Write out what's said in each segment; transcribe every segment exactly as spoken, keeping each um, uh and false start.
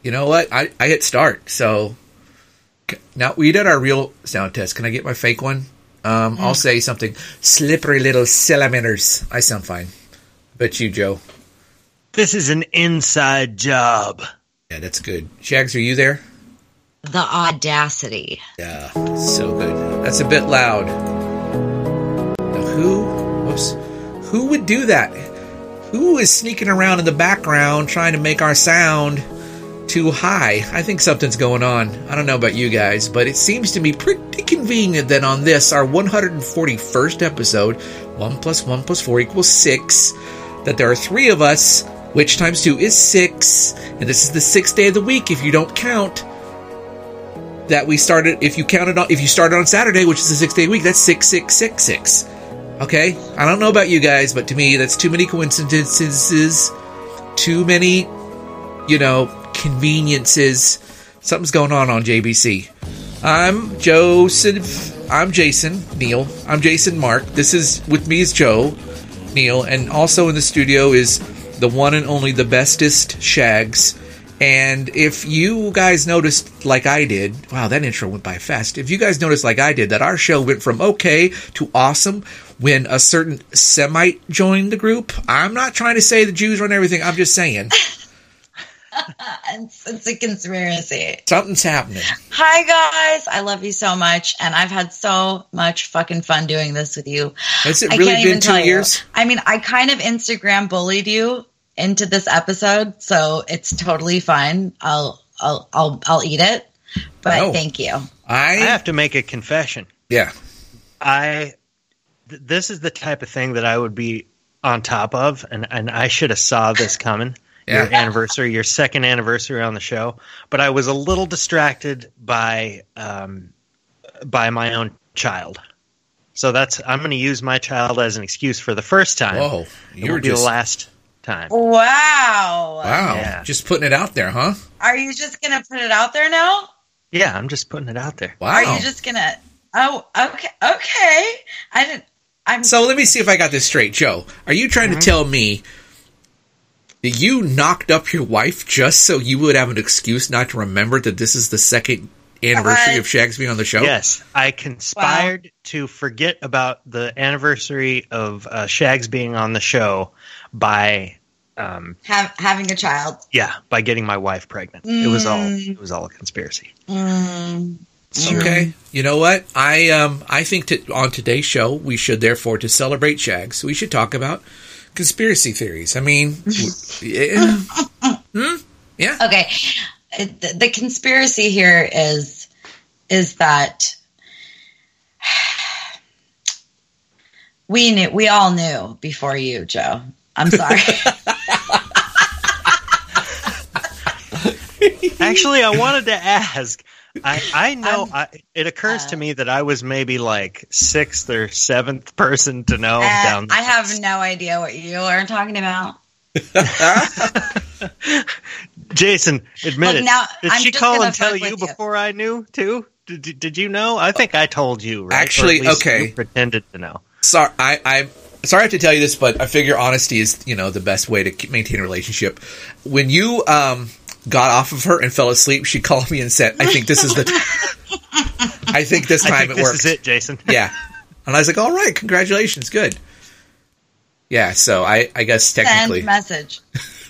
you know what? I, I hit start. So now we did our real sound test. Can I get my fake one? Um, mm. I'll say something. Slippery little salamanders. I sound fine. Bet you, Joe. This is an inside job. Yeah, that's good. Shags, are you there? The audacity. Yeah, so good. That's a bit loud. Now who, whoops, who would do that? Who is sneaking around in the background trying to make our sound too high? I think something's going on. I don't know about you guys, but it seems to me pretty convenient that on this, our one hundred forty-first episode, one plus one plus four equals six, that there are three of us, which times two is six, and this is the sixth day of the week if you don't count. That we started, if you counted on, if you started on Saturday, which is the sixth day of the week, that's six, six, six, six. Okay? I don't know about you guys, but to me, that's too many coincidences, too many, you know, conveniences. Something's going on on J B C. I'm Joseph, I'm Jason, Neil. I'm Jason Mark. This is, with me is Joe, Neil, and also in the studio is the one and only, the bestest Shags. And if you guys noticed, like I did, wow, that intro went by fast. If you guys noticed, like I did, that our show went from okay to awesome when a certain Semite joined the group, I'm not trying to say the Jews run everything. I'm just saying. it's, it's a conspiracy. Something's happening. Hi, guys. I love you so much. And I've had so much fucking fun doing this with you. Has it really been two years? You. I mean, I kind of Instagram bullied you into this episode, so it's totally fine. I'll I'll I'll I'll eat it. But oh, thank you. I, I have to make a confession. Yeah. I th- this is the type of thing that I would be on top of, and, and I should have saw this coming. Yeah. Your anniversary, your second anniversary on the show, but I was a little distracted by um by my own child. So that's I'm going to use my child as an excuse for the first time. Whoa, you were just the last time. Wow. Wow. Yeah. Just putting it out there, huh? Are you just going to put it out there now? Yeah, I'm just putting it out there. Wow. Are you just going to Oh, okay. Okay. I didn't I'm So let me see if I got this straight, Joe. Are you trying mm-hmm. to tell me that you knocked up your wife just so you would have an excuse not to remember that this is the second anniversary uh, of Shags being on the show? Yes. I conspired wow. to forget about the anniversary of uh, Shags being on the show by um, Have, having a child. Yeah, by getting my wife pregnant. Mm. It was all it was all a conspiracy. Mm. Okay. You know what? I um I think that on today's show we should therefore, to celebrate Shags, we should talk about conspiracy theories. I mean, yeah. hmm? yeah. Okay. The, the conspiracy here is is that we knew we all knew before you, Joe. I'm sorry. Actually, I wanted to ask. I, I know um, I, it occurs uh, to me that I was maybe like sixth or seventh person to know. Uh, down the I have list. No idea what you are talking about. Jason, admit Look, it. now, did I'm she call and tell you, you before I knew too? Did, did you know? I think I told you, right? Actually, okay. You pretended to know. Sorry, I, I'm sorry I have to tell you this, but I figure honesty is, you know, the best way to maintain a relationship. When you um, got off of her and fell asleep, she called me and said, "I think this is the. T- I think this time I think it this works." This is it, Jason. Yeah, and I was like, "All right, congratulations, good." Yeah, so I, I guess technically send message.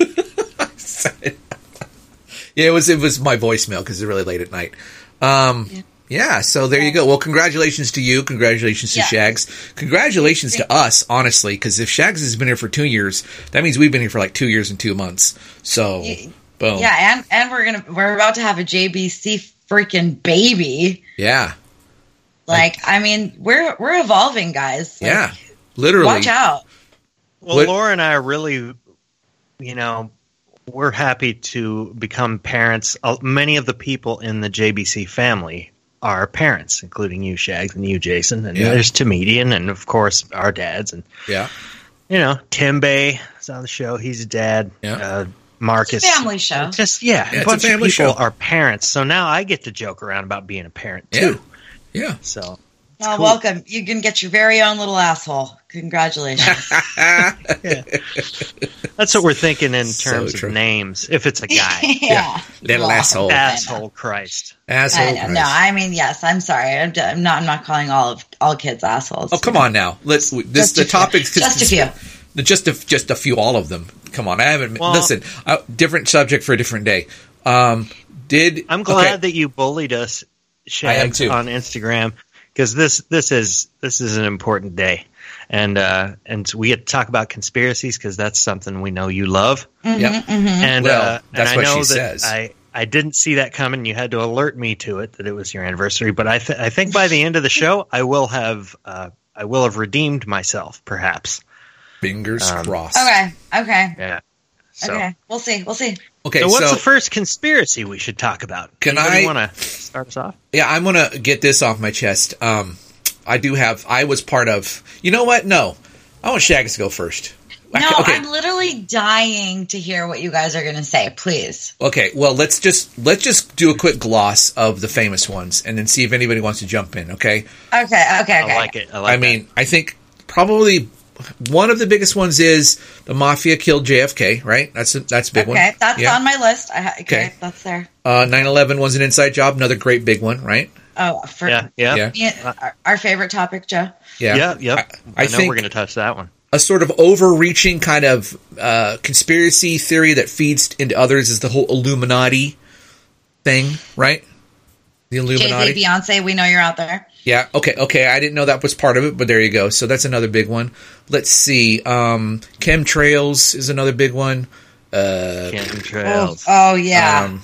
Yeah, it was it was my voicemail because it's really late at night. Um, yeah. yeah, so there you go. Well, congratulations to you. Congratulations to yeah. Shags. Congratulations to us, honestly, because if Shags has been here for two years, that means we've been here for like two years and two months. So, yeah, boom. Yeah, and and we're gonna we're about to have a J B C freaking baby. Yeah. Like, like I mean, we're we're evolving, guys. Like, yeah, literally. Watch out. Well, what? Laura and I are really, you know. We're happy to become parents. Many of the people in the J B C family are parents, including you, Shags, and you, Jason. And yeah. there's Tomedian, and of course, our dads. And yeah, you know, Tim Bay is on the show. He's a dad. Yeah. Uh, Marcus, it's a family show. Just yeah, yeah a bunch a of people show. are parents. So now I get to joke around about being a parent too. Yeah. yeah. So Well, cool. welcome. You can get your very own little asshole. Congratulations. Yeah. That's what we're thinking in So terms true. of names. If it's a guy. yeah. Little asshole. Asshole Christ. Asshole. I know. Christ. No, I mean, yes, I'm sorry. I'm, d- I'm not I'm not calling all of all kids assholes. Oh, come on now. Let's this Just the a few. topics. Just a few. The, just a just a few. All of them. Come on. I haven't. Well- listen. Uh, different subject for a different day. Um. Did I'm glad okay. that you bullied us, I am Shags, too. on Instagram, because this this is this is an important day, and uh, and we get to talk about conspiracies because that's something we know you love. Yep. And Well, uh, that's and what I know she that says. I I didn't see that coming. You had to alert me to it that it was your anniversary. But I th- I think by the end of the show, I will have uh, I will have redeemed myself, perhaps. Fingers Um, crossed. Okay. Okay. Yeah. So, Okay. We'll see. We'll see. Okay. so what's so the first conspiracy we should talk about? Can Anybody I- want to start us off? yeah, I'm gonna get this off my chest. Um, I do have. I was part of. You know what? No, I want Shags to go first. No, okay. I'm literally dying to hear what you guys are going to say. Please. Okay, well let's just let's just do a quick gloss of the famous ones, and then see if anybody wants to jump in. Okay, Okay. Okay. Okay. I like it. I like I mean, I think probably one of the biggest ones is the mafia killed J F K. Right? That's a, that's a big one. Okay, that's Yeah. on my list. I ha- okay, Okay. that's there. Uh, nine eleven was an inside job. Another great big one. Right? Oh, for that. Yeah. Yeah. Yeah. me, our, our favorite topic, Joe. Yeah. Yeah. Yep. I, I, I know think we're going to touch that one. a sort of overreaching kind of uh, conspiracy theory that feeds into others is the whole Illuminati thing. Right? The Illuminati. Jay-Z, Beyonce, we know you're out there. Yeah. Okay. Okay. I didn't know that was part of it, but there you go. So that's another big one. Let's see. Um, chemtrails is another big one. Uh, Oh, Chemtrails. oh yeah. um,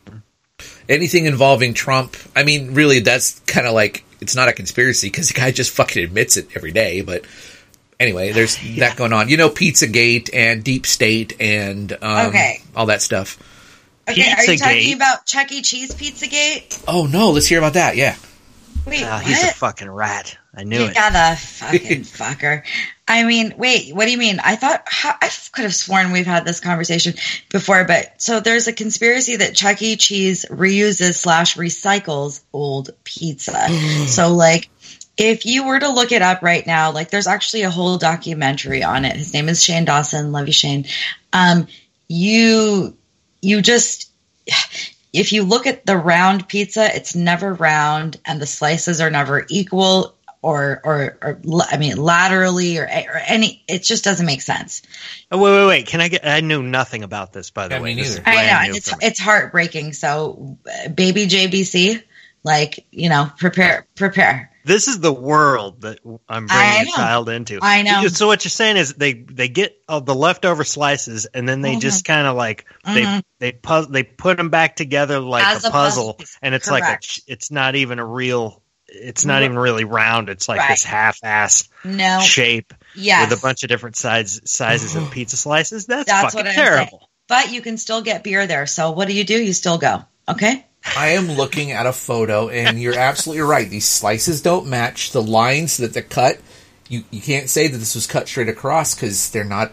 anything involving Trump. I mean, really, that's kind of like it's not a conspiracy because the guy just fucking admits it every day. But anyway, there's Yeah. that going on. You know, Pizzagate and Deep State and um, Okay. all that stuff. Okay, are you Pizzagate. talking about Chuck E. Cheese Pizzagate? Oh no, let's hear about that. Yeah. Wait, Ah, what? he's a fucking rat. I knew it. Yeah, the fucking fucker. I mean, wait, what do you mean? I thought, I could have sworn we've had this conversation before, but so there's a conspiracy that Chuck E. Cheese reuses slash recycles old pizza. So, like, if you were to look it up right now, like, there's actually a whole documentary on it. His name is Shane Dawson, love you, Shane. Um, you, you just, if you look at the round pizza, it's never round and the slices are never equal or, or, or I mean, laterally or, or any, it just doesn't make sense. Oh, wait, wait, wait. Can I get? I knew nothing about this, by the Yeah, way. me This is neither. I brand know. new And it's, for me. it's heartbreaking. So uh, baby J B C, like, you know, prepare, prepare. This is the world that I'm I bringing a know. child into. I know. So what you're saying is they they get all the leftover slices and then they Mhm. just kind of like Mhm. they they pu- they put them back together like As a a puzzle, puzzle. and it's like a, Correct. it's not even a real. It's not Right. even really round. It's like this Right. half-ass No. shape Yes. with a bunch of different size sizes of pizza slices. That's, That's fucking what I'm terrible. saying. But you can still get beer there. So what do you do? You still go. Okay. I am looking at a photo, and you're absolutely right. These slices don't match the lines that they're cut. You you can't say that this was cut straight across because they're not.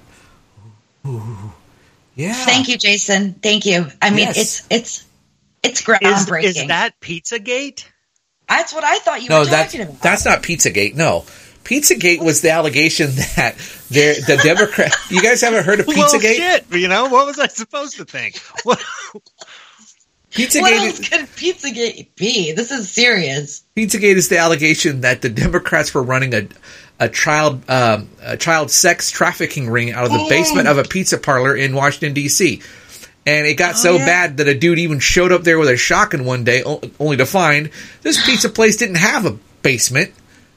Ooh. Yeah. Thank you, Jason. Thank you. I mean, Yes. it's, it's, it's Is, groundbreaking. is that Pizzagate? That's what I thought you No, were that's talking about. that's not Pizzagate. No, Pizzagate was the allegation that they're, the Democrat. You guys haven't heard of Well, Pizzagate? shit. You know what was I supposed to think? What? Pizzagate. What is- else could Pizzagate be? This is serious. Pizzagate is the allegation that the Democrats were running a a child um, a child sex trafficking ring out of the basement of a pizza parlor in Washington D C And it got Oh, so yeah. bad that a dude even showed up there with a shotgun one day, o- only to find this pizza place didn't have a basement.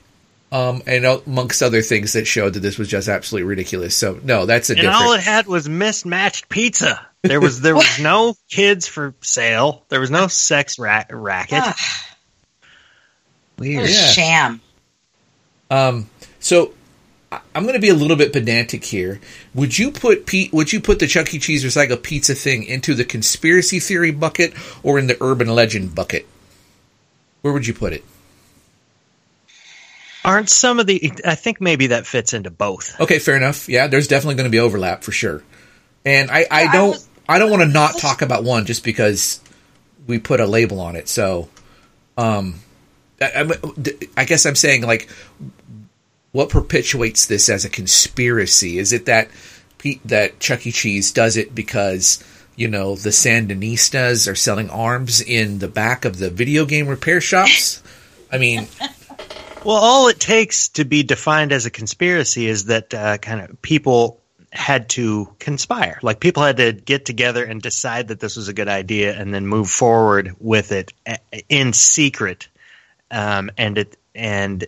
Um, and amongst other things that showed that this was just absolutely ridiculous. So no, that's a And different. all it had was mismatched pizza. There was there was no kids for sale. There was no sex ra- racket. Ah, what Weird. a Yeah. sham. Um, so I- I'm going to be a little bit pedantic here. Would you put P- Would you put the Chuck E. Cheese recycled pizza thing into the conspiracy theory bucket or in the urban legend bucket? Where would you put it? Aren't some of the? I think maybe that fits into both. Okay, fair enough. Yeah, there's definitely going to be overlap for sure. And I, I Yeah, I don't was- I don't want to not talk about one just because we put a label on it. So, um, I, I guess I'm saying, like, what perpetuates this as a conspiracy? Is it that that Chuck E. Cheese does it because, you know, the Sandinistas are selling arms in the back of the video game repair shops? I mean... Well, all it takes to be defined as a conspiracy is that uh, kind of people had to conspire. Like, people had to get together and decide that this was a good idea and then move forward with it in secret. Um, and it and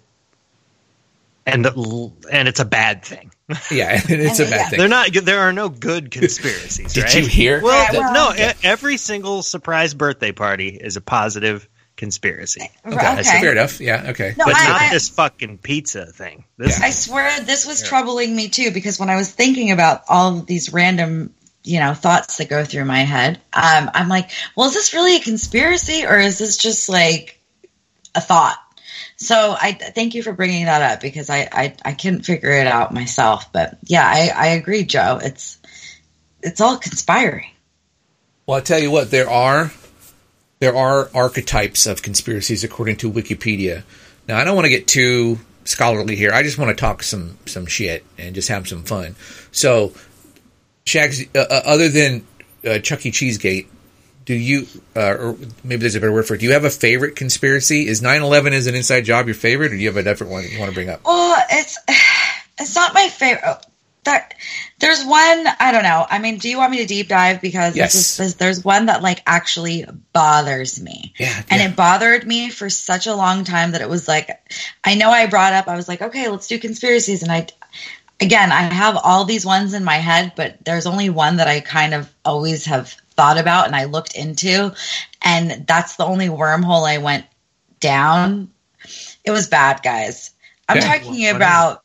and and it's a bad thing. Yeah, it's a bad yeah. thing. They're not. There are no good conspiracies. Did right? you hear? Well, Yeah, well, no. yeah. Every single surprise birthday party is a positive conspiracy. Okay, Okay. fair enough. Yeah, okay. No, But I- not I- this fucking pizza thing. This I is, swear this was troubling me too, because when I was thinking about all of these random, you know, thoughts that go through my head, um, I'm like, well, is this really a conspiracy or is this just like a thought? So I thank you for bringing that up, because I, I, I couldn't figure it out myself. But yeah, I, I agree, Joe. It's it's all conspiring. Well, I'll tell you what, there are there are archetypes of conspiracies according to Wikipedia. Now, I don't want to get too scholarly here. I just want to talk some, some shit and just have some fun. So, Shags, uh, uh, other than uh, Chuck E. Cheese Gate, do you, uh, or maybe there's a better word for it, do you have a favorite conspiracy? Is nine eleven as an inside job your favorite, or do you have a different one you want to bring up? Well, it's it's not my favorite. There, there's one, I don't know. I mean, do you want me to deep dive? Because Yes. this is, this, there's one that like actually bothers me. Yeah, And yeah. it bothered me for such a long time that it was like, I know I brought up, I was like, okay, let's do conspiracies. And I, again, I have all these ones in my head, but there's only one that I kind of always have thought about and I looked into. And that's the only wormhole I went down. It was bad, guys. I'm Okay. talking What- what about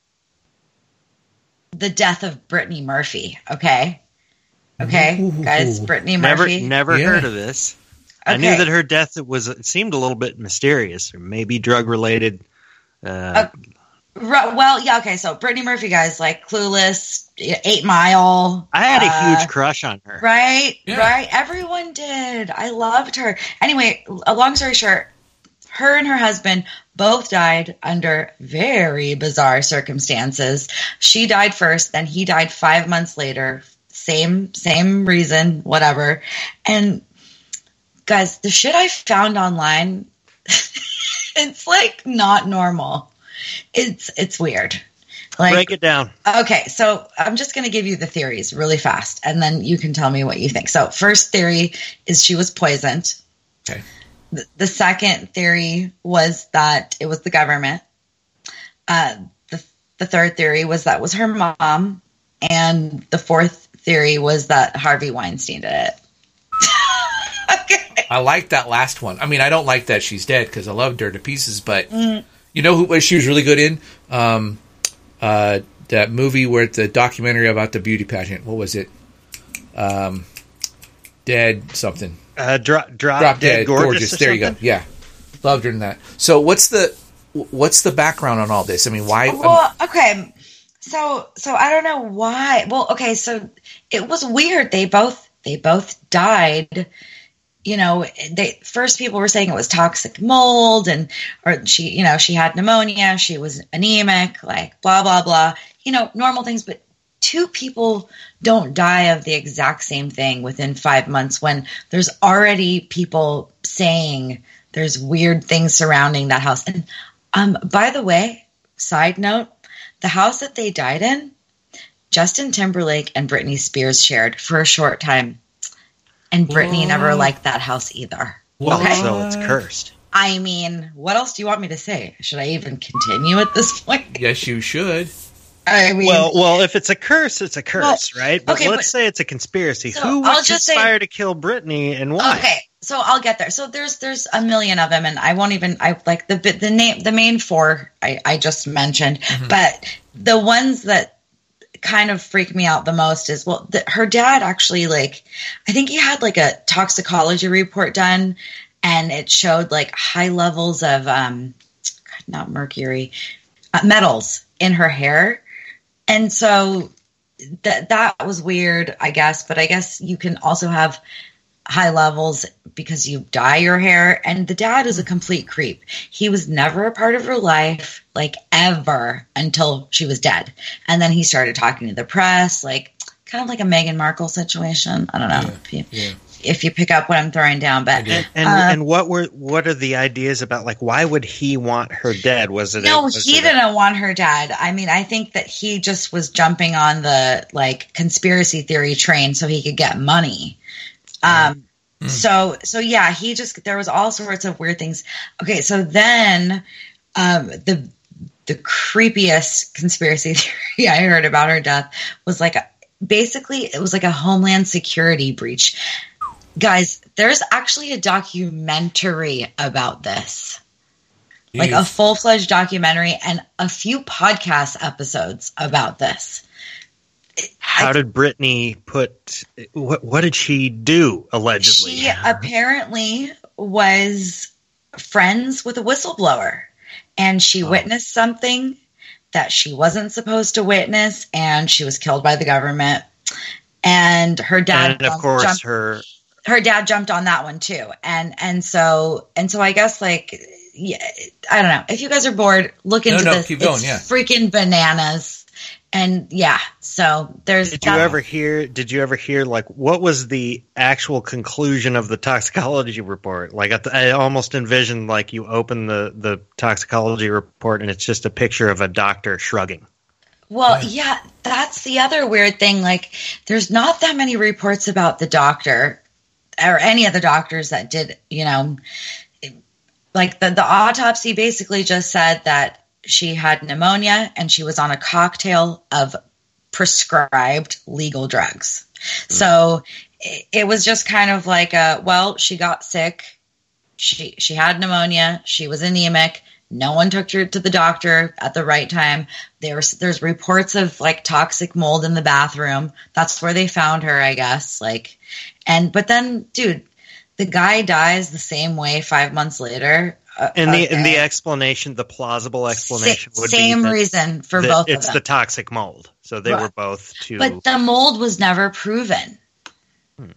the death of Brittany Murphy. Okay. Okay, Ooh. guys, Brittany never, Murphy. never Yeah. heard of this. I knew Okay. that her death was it seemed a little bit mysterious, or maybe drug related. Uh, Ru- Well, yeah, okay. So Brittany Murphy, guys, like Clueless, Eight Mile. I had a uh, huge crush on her. Right, Yeah. right. Everyone did. I loved her. Anyway, a long story short, her and her husband both died under very bizarre circumstances. She died first, then he died five months later. Same, same reason, whatever. And guys, the shit I found online, it's like not normal. It's it's weird. Like, Break it down. okay, so I'm just going to give you the theories really fast, and then you can tell me what you think. So first theory is she was poisoned. Okay. The, the second theory was that it was the government. Uh, the, the third theory was that was her mom. And the fourth theory was that Harvey Weinstein did it. Okay. I like that last one. I mean, I don't like that she's dead because I loved her to pieces, but Mm. you know who what she was really good in? Um, uh, that movie where the documentary about the beauty pageant. What was it? Um, Dead something. Uh, drop, drop, Drop dead, Dead gorgeous. Gorgeous. or There you go. something? Yeah, loved her in that. So what's the what's the background on all this? I mean, why? Well, okay. So, so I don't know why. Well, okay. So it was weird. They both, they both died. You know, they first people were saying it was toxic mold and, or she, you know, she had pneumonia. She was anemic, like blah, blah, blah, you know, normal things. But two people don't die of the exact same thing within five months when there's already people saying there's weird things surrounding that house. And, um, by the way, side note, the house that they died in, Justin Timberlake and Britney Spears shared for a short time. And Britney What? never liked that house either. What? Okay. So it's cursed. I mean, what else do you want me to say? Should I even continue at this point? Yes, you should. I mean, Well, well, if it's a curse, it's a curse, Well, right? But okay, let's but- say it's a conspiracy. So, Who would I'll just say- conspire to kill Britney and why? okay, so I'll get there. So there's there's a million of them, and I won't even I like the the name the main four I, I just mentioned, but the ones that kind of freak me out the most is well, the, her dad actually like I think he had like a toxicology report done, and it showed like high levels of um not mercury uh, metals in her hair, and so that that was weird, I guess. But I guess you can also have high levels because you dye your hair. And the dad is a complete creep. He was never a part of her life, like ever, until she was dead. And then he started talking to the press, like kind of like a Meghan Markle situation. I don't know Yeah, if you yeah. if you pick up what I'm throwing down, but And and, um, and what were what are the ideas about, like, why would he want her dead? Was it no, a, was he it a- didn't want her dead. I mean, I think that he just was jumping on the like conspiracy theory train so he could get money. Um, Mm. so so yeah, he just there was all sorts of weird things. Okay, so then um, the the creepiest conspiracy theory I heard about her death was like a, basically it was like a Homeland Security breach. Guys, there's actually a documentary about this. Like a Jeez. full-fledged documentary and a few podcast episodes about this. How did Brittany put? What what did she do allegedly? She apparently was friends with a whistleblower, and she Oh. witnessed something that she wasn't supposed to witness, and she was killed by the government. And her dad, and of course, jumped, her her dad jumped on that one too. And and so and so, I guess like yeah, I don't know. If you guys are bored, look into no, this. keep going, it's yeah. freaking bananas. And yeah, so there's. Did you that- ever hear? Did you ever hear like what was the actual conclusion of the toxicology report? Like I, I almost envisioned like you open the the toxicology report and it's just a picture of a doctor shrugging. Well, yeah, that's the other weird thing. Like, there's not that many reports about the doctor or any of the doctors that did. You know, like the the autopsy basically just said that she had pneumonia and she was on a cocktail of prescribed legal drugs. Mm. So it, it was just kind of like a, well, she got sick. She, she had pneumonia. She was anemic. No one took her to the doctor at the right time. There's, there's reports of like toxic mold in the bathroom. That's where they found her, I guess. Like, and, but then dude, the guy dies the same way five months later. And the okay. and the explanation, the plausible explanation Sa- would same be that, reason for that both it's of them. the toxic mold. So they Right. were both too. But the mold was never proven. Hmm.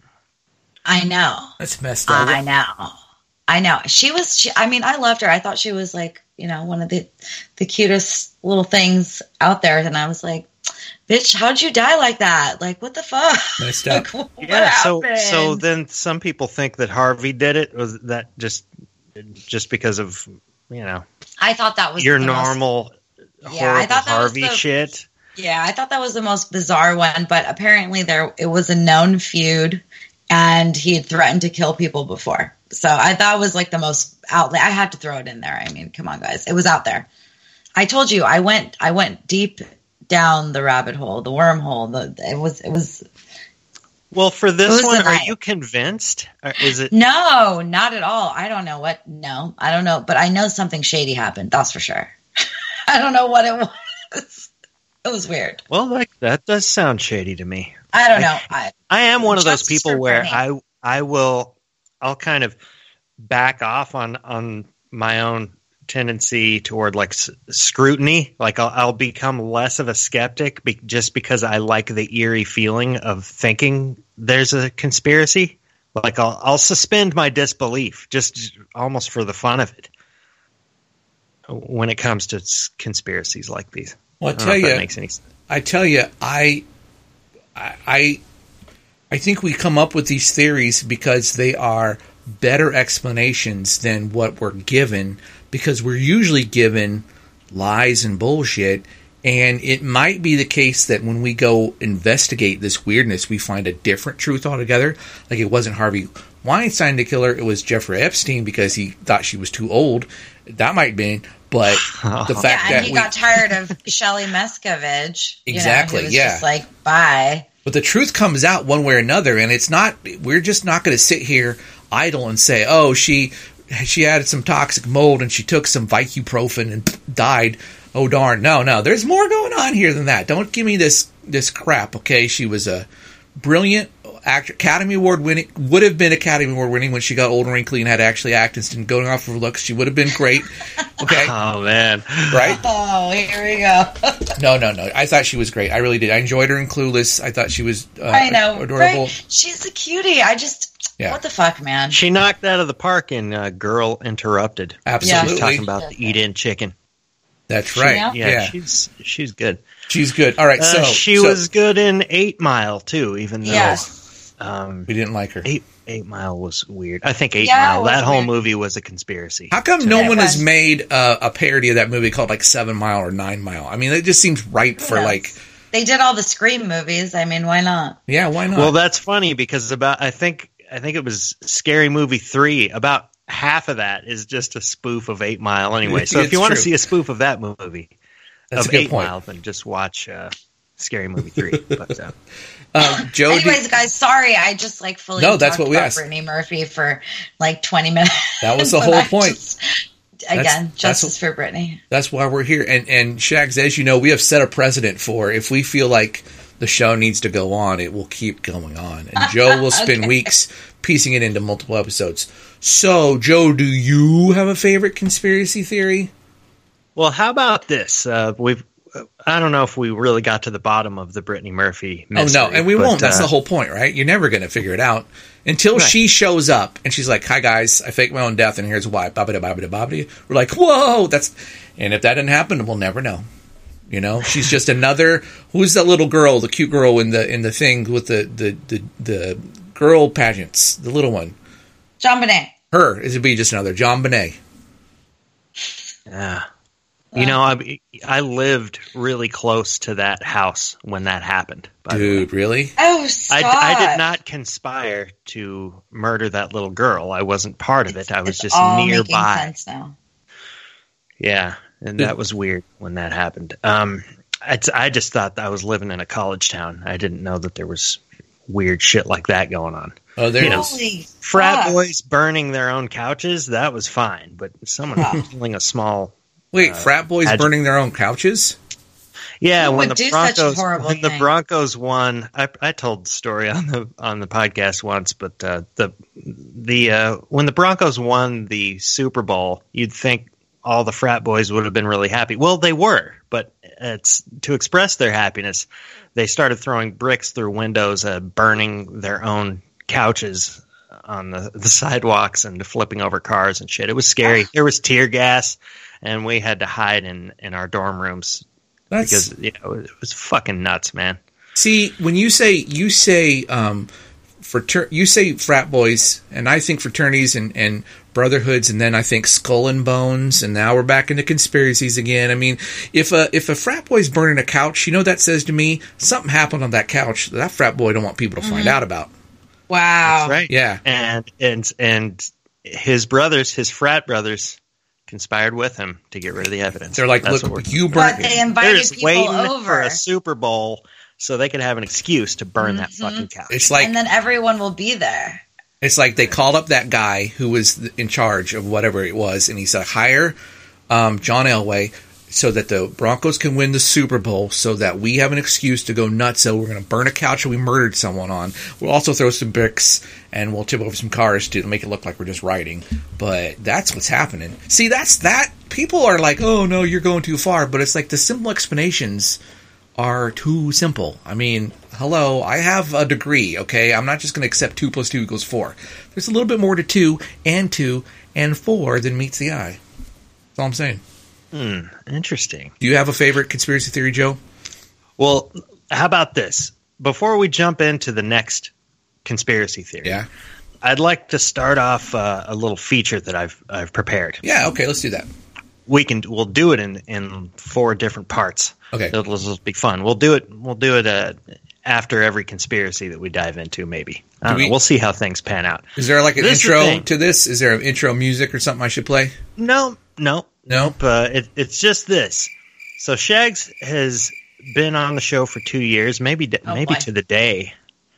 I know. That's messed up. I know. I know. She was. She, I mean, I loved her. I thought she was like, you know, one of the the cutest little things out there. And I was like, bitch, how'd you die like that? Like, what the fuck? Messed up. Like, what yeah. So happened? so then some people think that Harvey did it. Was that just just because of, you know, I thought that was your the most- normal Yeah, horrible I thought that was Harvey the- shit? Yeah, I thought that was the most bizarre one, but apparently there it was a known feud, and he had threatened to kill people before. So I thought it was like the most outlet. I had to throw it in there. I mean, come on, guys, it was out there. I told you, I went, I went deep down the rabbit hole, the wormhole. The it was, it was. Well, for It this was one, a are night. you convinced? Or is it? No, not at all. I don't know what. No, I don't know, but I know something shady happened. That's for sure. I don't know what it was. It was weird. Well, like that does sound shady to me. I don't know. I, I am one of those Justice people for where Bernie. I I will I'll kind of back off on on my own tendency toward like s- scrutiny. Like I'll, I'll become less of a skeptic be- just because I like the eerie feeling of thinking there's a conspiracy. Like I'll I'll suspend my disbelief just almost for the fun of it when it comes to s- conspiracies like these. Well, I I don't know tell if you, that makes any sense. I tell you, I, I, I think we come up with these theories because they are better explanations than what we're given, because we're usually given lies and bullshit. And it might be the case that when we go investigate this weirdness, we find a different truth altogether. Like it wasn't Harvey Weinstein the killer, it was Jeffrey Epstein because he thought she was too old. That might be, but the fact yeah, that and he we, got tired of Shelley Mescovich. You Exactly, know, he was yeah. just like, bye. But the truth comes out one way or another, and it's not. We're just not going to sit here idle and say, "Oh, she she had some toxic mold and she took some ibuprofen and died." Oh darn! No, no. There's more going on here than that. Don't give me this this crap. Okay, she was a brilliant act- Academy Award winning, would have been Academy Award winning when she got old and wrinkly and had to actually act instead of going off of her looks. She would have been great. Okay. Oh, man. Right? Oh, here we go. no, no, no. I thought she was great. I really did. I enjoyed her in Clueless. I thought she was uh, I know, adorable. Right? She's a cutie. I just, yeah. What the fuck, man? She knocked out of the park in uh, Girl Interrupted. Absolutely. She's talking about the eat-in chicken. That's right. Yeah, yeah, yeah. she's she's good. She's good. All right, uh, so she so, was good in Eight Mile too, even though yes. um, we didn't like her. Eight Eight Mile was weird. I think Eight yeah, Mile, that whole weird. movie was a conspiracy. How come no me. one It has was. made uh, a parody of that movie called like Seven Mile or Nine Mile? I mean, it just seems ripe for knows? like. They did all the Scream movies. I mean, why not? Yeah, why not? Well, that's funny because about I think I think it was Scary Movie three. About half of that is just a spoof of Eight Mile anyway. So if you want true. to see a spoof of that movie, That's of a good Eight point. Mile, then just watch uh, Scary Movie three. But, uh, um, Joe, Anyways, do- guys, sorry, I just like fully No, that's talked what we about asked. Brittany Murphy for like twenty minutes. That was the But whole I point. just- again, That's- justice that's- for Brittany. That's why we're here. And and Shags, as you know, we have set a precedent for if we feel like the show needs to go on, it will keep going on. And Joe will spend Okay. weeks piecing it into multiple episodes. So, Joe, do you have a favorite conspiracy theory? well, how about this? Uh, we've I don't know if we really got to the bottom of the Brittany Murphy mystery. Oh, no, and we but, won't. That's uh, the whole point, right? You're never going to figure it out until Right. she shows up and she's like, hi, guys, I faked my own death, and here's why. Babada, babada, babada. We're like, whoa, that's... And if that didn't happen, we'll never know. You know, she's just another... Who's that little girl, the cute girl in the in the thing with the, the, the, the girl pageants, the little one? John Bonet. Her. It would be just another John Bonet. Yeah. You know, I I lived really close to that house when that happened. By the way. Dude, really? Oh, I, stop. I did not conspire to murder that little girl. I wasn't part of it. I was It's just all making nearby. sense now. Yeah, and that was weird when that happened. Um, it's, I just thought that I was living in a college town. I didn't know that there was weird shit like that going on. Oh, there You it know, is. Holy Frat fuck. boys burning their own couches, that was fine. But someone Wow. killing a small... Wait, uh, frat boys pageant. burning their own couches? Yeah, Who when would the do such a Broncos horrible when the thing? Broncos won, I, I told the story on the on the podcast once, but uh, the the uh, when the Broncos won the Super Bowl, you'd think all the frat boys would have been really happy. Well, they were, but it's to express their happiness, they started throwing bricks through windows, uh, burning their own couches on the, the sidewalks and flipping over cars and shit. It was scary. There was tear gas, and we had to hide in, in our dorm rooms. That's... Because you know it was fucking nuts, man. See, when you say you say um, frater- you say frat boys, and I think fraternities and, and brotherhoods, and then I think skull and bones, and now we're back into conspiracies again. I mean, if a if a frat boy's burning a couch, you know what that says to me? Something happened on that couch that, that frat boy don't want people to find out about. Wow. That's right. Yeah. And and and his brothers, his frat brothers, conspired with him to get rid of the evidence. They're like, That's look, what we're- you But burnt. they They're invited just people waiting over. for a Super Bowl so they could have an excuse to burn that fucking couch. It's like and then everyone will be there. It's like they called up that guy who was in charge of whatever it was, and he said, hire um, John Elway so that the Broncos can win the Super Bowl so that we have an excuse to go nuts. So we're going to burn a couch that we murdered someone on. We'll also throw some bricks, and we'll tip over some cars to make it look like we're just riding. But that's what's happening. See, that's that. People are like, oh, no, you're going too far. But it's like the simple explanations are too simple. I mean, hello, I have a degree, okay? I'm not just going to accept two plus two equals four. There's a little bit more to two and two and four than meets the eye. That's all I'm saying. Hmm, interesting. Do you have a favorite conspiracy theory, Joe? Well, how about this? Before we jump into the next conspiracy theory, Yeah. I'd like to start off uh, a little feature that I've I've prepared. Yeah, okay, let's do that. We can we'll do it in, in four different parts. Okay. It'll, it'll be fun. We'll do it. We'll do it uh, after every conspiracy that we dive into. Maybe I don't we- know. We'll see how things pan out. Is there like an This is the intro thing. to this? Is there an intro music or something I should play? No, no, No? nope. Uh, it, it's just this. So Shags has been on the show for two years, maybe Oh, maybe boy. to the day.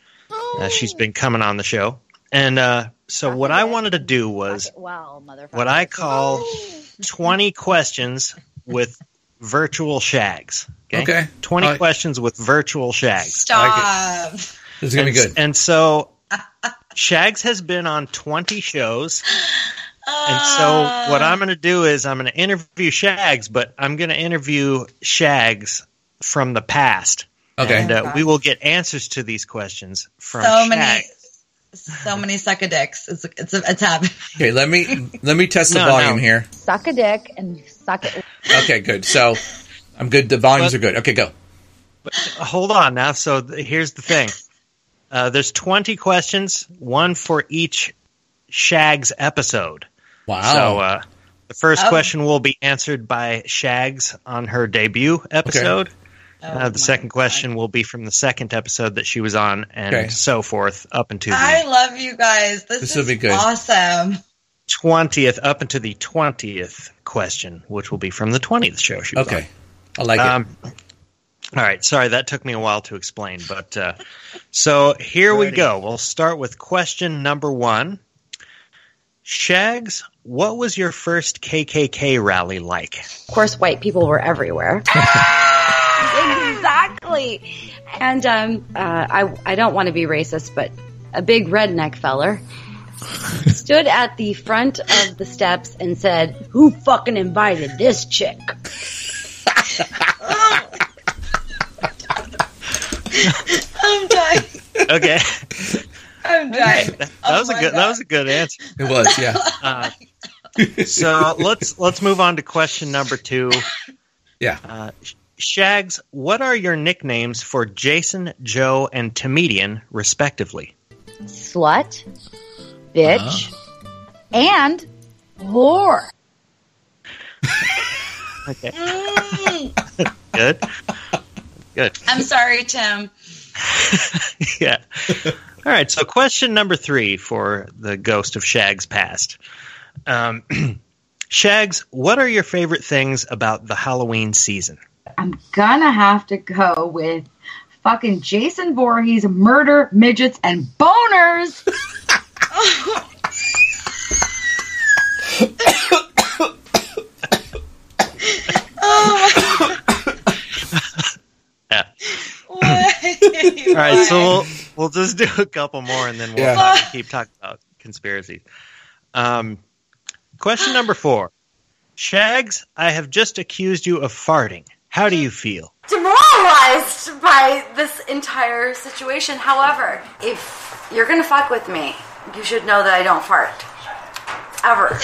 Uh, she's been coming on the show, and uh, so what I wanted to do was Wow, motherfucker. what I call twenty questions with virtual Shags. Okay, Okay. twenty Uh, questions with virtual Shags. Stop. This is going to be good. And so Shags has been on twenty shows. And so what I'm going to do is I'm going to interview Shags, but I'm going to interview Shags from the past. Okay. And uh, we will get answers to these questions from so Shags. many, so many suck a dicks. It's it's a, it's happening. Okay, let me let me test the No, volume no. here. Suck a dick and suck it. Okay, good. So I'm good. The volumes But- are good. Okay, go. But hold on now. So th- here's the thing. Uh, there's twenty questions, one for each Shags episode. Wow. So uh, the first Oh. question will be answered by Shags on her debut episode. Oh Uh, the my second God. question will be from the second episode that she was on, and Okay. so forth up into I the love you guys. This, This is will be good. awesome. twentieth, up into the twentieth question, which will be from the twentieth show she was Okay. I like on. it. Um, all right, sorry, that took me a while to explain, but uh, so here we Ready. go. We'll start with question number one. Shags, what was your first K K K rally like? Of course, white people were everywhere. Exactly. And um, uh, I, I don't want to be racist, but a big redneck feller stood at the front of the steps and said, "Who fucking invited this chick?" I'm dying. Okay, I'm dying. that Oh was a my good. That God. was a good answer. It was, yeah. Uh, so let's let's move on to question number two. Yeah. Uh, Shags, what are your nicknames for Jason, Joe, and Comedian, respectively? Slut, bitch, and whore. Okay, Mm. good, good. I'm sorry, Tim. Yeah. All right. So, question number three for the ghost of Shags past. Um, Shags, what are your favorite things about the Halloween season? I'm gonna have to go with fucking Jason Voorhees, murder, midgets, and boners. Oh, Yeah. why? All right. So we'll we'll just do a couple more, and then we'll Yeah. talk- keep talking about conspiracies. Um, question number four. Shags, I have just accused you of farting. How do you feel? Demoralized by this entire situation. However, if you're gonna fuck with me, you should know that I don't fart. Ever.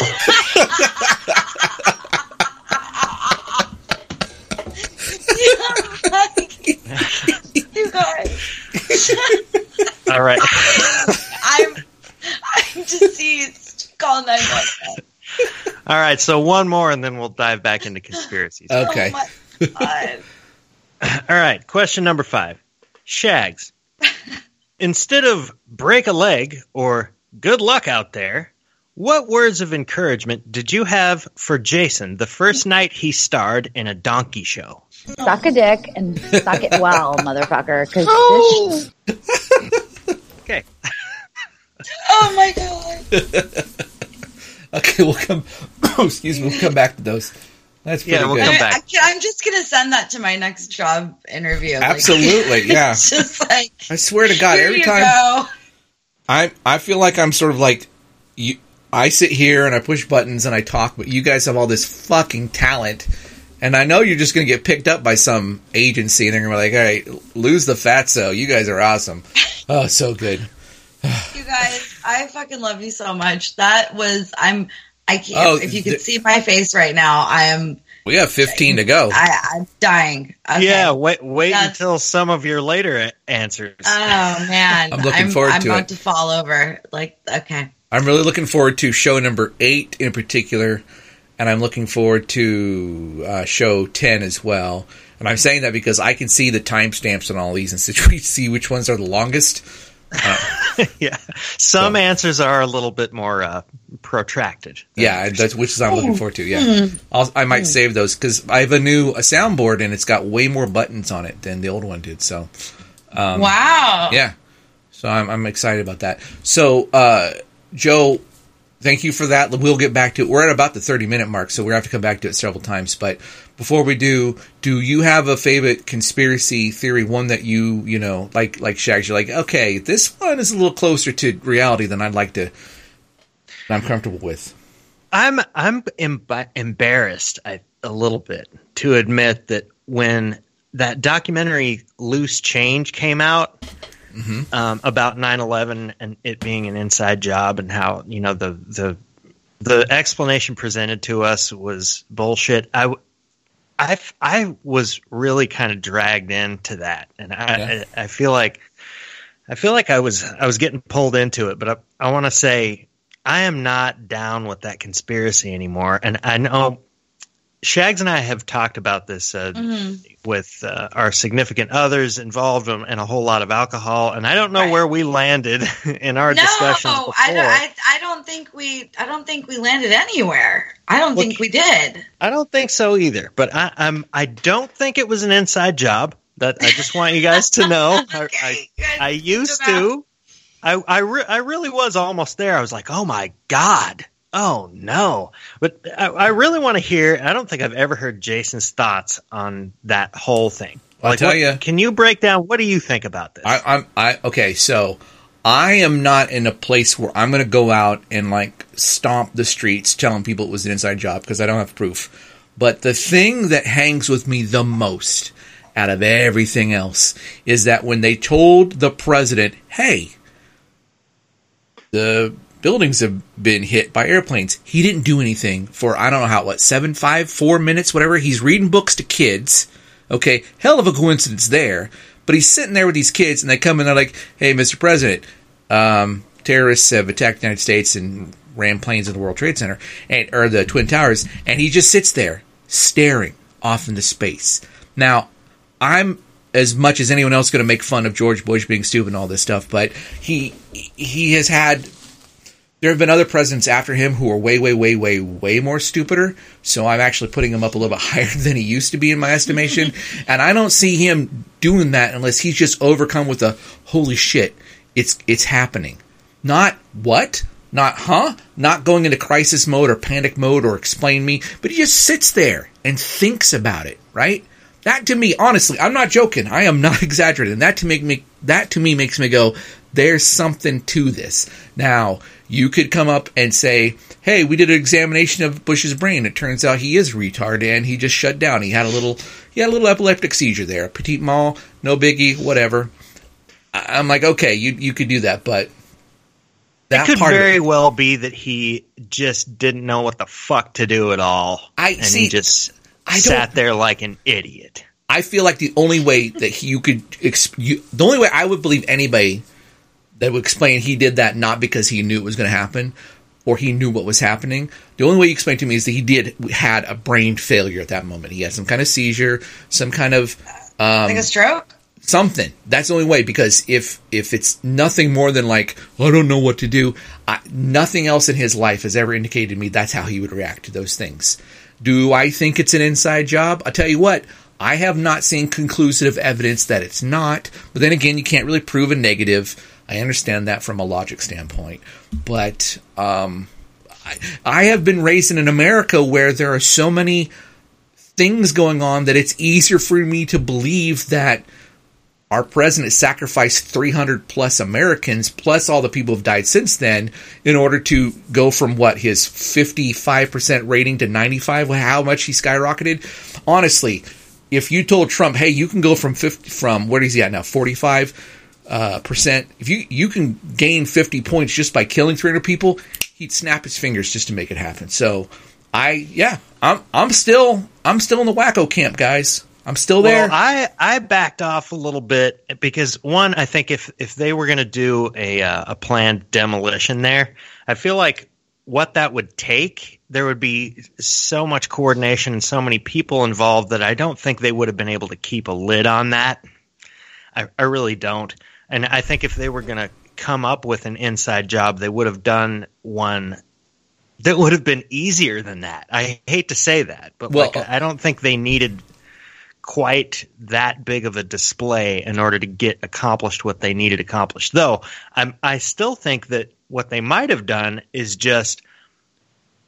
You guys. All right. I'm, I'm deceased. Call nine one one. All right. So one more, and then we'll dive back into conspiracies. Okay. Oh my God. All right, question number five. Shags, instead of break a leg or good luck out there, what words of encouragement did you have for Jason the first night he starred in a donkey show? Suck a dick and suck it well, motherfucker. Because Oh, Okay. oh my God. Okay, we'll come. Excuse me. We'll come back to those. That's pretty Yeah, we'll good. come I, back. I, I'm just gonna send that to my next job interview. Like, Absolutely, yeah. it's just like, I swear to God, here every you time go. I I feel like I'm sort of like you. I sit here and I push buttons and I talk, but you guys have all this fucking talent, and I know you're just going to get picked up by some agency, and they're going to be like, "All right, lose the fatso. You guys are awesome." Oh, so good. You guys, I fucking love you so much. That was I'm. I can't. Oh, if you could th- see my face right now, I am. We have fifteen to go. I, I'm dying. Okay. Yeah, wait wait That's- until some of your later a- answers. Oh man, I'm looking forward I'm to about it. to fall over. Like, okay. I'm really looking forward to show number eight in particular, and I'm looking forward to uh, show ten as well. And I'm saying that because I can see the timestamps on all these and see which ones are the longest. Uh, Yeah, some So- answers are a little bit more uh, protracted. than yeah, others. that's which is I'm looking forward to. Yeah, I'll, I might save those because I have a new a soundboard and it's got way more buttons on it than the old one did. So Wow. yeah, so I'm I'm excited about that. So uh, Joe, thank you for that. We'll get back to it. We're at about the thirty minute mark, so we're going to have to come back to it several times. But before we do, do you have a favorite conspiracy theory, one that you, you know, like, like Shags, you're like, okay, this one is a little closer to reality than I'd like to, I'm comfortable with? I'm, I'm em- embarrassed I, a little bit to admit that when that documentary Loose Change came out, mm-hmm. um, about nine eleven and it being an inside job and how, you know, the, the, the explanation presented to us was bullshit. I, I, I was really kind of dragged into that. And I, yeah. I, I feel like, I feel like I was, I was getting pulled into it, but I, I want to say I am not down with that conspiracy anymore. And I know Shags and I have talked about this uh, mm-hmm. with uh, our significant others involved in, in a whole lot of alcohol, and I don't know right. where we landed in our no, discussions before. I don't, I, I don't think we. I don't think we landed anywhere. I don't well, think we did. I don't think so either. But I, I'm. I don't think it was an inside job. That I just want you guys to know. okay, I, I, I used to. I I, re- I really was almost there. I was like, oh my God. Oh, no. But I, I really want to hear, I don't think I've ever heard Jason's thoughts on that whole thing. I'll like, tell what, you. Can you break down, what do you think about this? I, I'm, I, okay, so I am not in a place where I'm going to go out and, like, stomp the streets telling people it was an inside job because I don't have proof. But the thing that hangs with me the most out of everything else is that when they told the president, hey, the buildings have been hit by airplanes. He didn't do anything for, I don't know how, what, seven, five, four minutes, whatever. He's reading books to kids. Okay, hell of a coincidence there. But he's sitting there with these kids, and they come in, they're like, hey, Mister President, um, terrorists have attacked the United States and ran planes at the World Trade Center, and or the Twin Towers, and he just sits there, staring off into space. Now, I'm, as much as anyone else, going to make fun of George Bush being stupid and all this stuff, but he he has had... There have been other presidents after him who are way, way, way, way, way more stupider. So I'm actually putting him up a little bit higher than he used to be in my estimation. And I don't see him doing that unless he's just overcome with a, holy shit, it's it's happening. Not what? Not huh? Not going into crisis mode or panic mode or explain me. But he just sits there and thinks about it, right? That to me, honestly, I'm not joking. I am not exaggerating. That to make me, that to me makes me go, there's something to this. Now, you could come up and say, hey, we did an examination of Bush's brain. It turns out he is retarded and he just shut down. He had a little he had a little epileptic seizure there. Petit mal, no biggie, whatever. I'm like, okay, you you could do that, but that it could part very of it, well be that he just didn't know what the fuck to do at all. I and see, he just I sat there like an idiot. I feel like the only way that you could exp- you, the only way I would believe anybody that would explain he did that not because he knew it was going to happen or he knew what was happening. The only way you explain to me is that he did had a brain failure at that moment. He had some kind of seizure, some kind of um, like a stroke, something. That's the only way, because if if it's nothing more than like, I don't know what to do, I, nothing else in his life has ever indicated to me that's how he would react to those things. Do I think it's an inside job? I'll tell you what. I have not seen conclusive evidence that it's not. But then again, you can't really prove a negative. I understand that from a logic standpoint. But um, I, I have been raised in an America where there are so many things going on that it's easier for me to believe that our president sacrificed three hundred plus Americans, plus all the people who've died since then, in order to go from, what, his fifty-five percent rating to ninety-five, how much he skyrocketed. Honestly, if you told Trump, hey, you can go from fifty, from, what is he at now, forty-five uh, percent, if you, you can gain fifty points just by killing three hundred people, he'd snap his fingers just to make it happen. So, I, yeah, I'm I'm still, I'm still in the wacko camp, guys. I'm still there. Well, I, I backed off a little bit because, one, I think if, if they were going to do a uh, a planned demolition there, I feel like what that would take, there would be so much coordination and so many people involved that I don't think they would have been able to keep a lid on that. I, I really don't. And I think if they were going to come up with an inside job, they would have done one that would have been easier than that. I hate to say that, but well, like, I don't think they needed quite that big of a display in order to get accomplished what they needed accomplished. Though I'm, I still think that what they might have done is just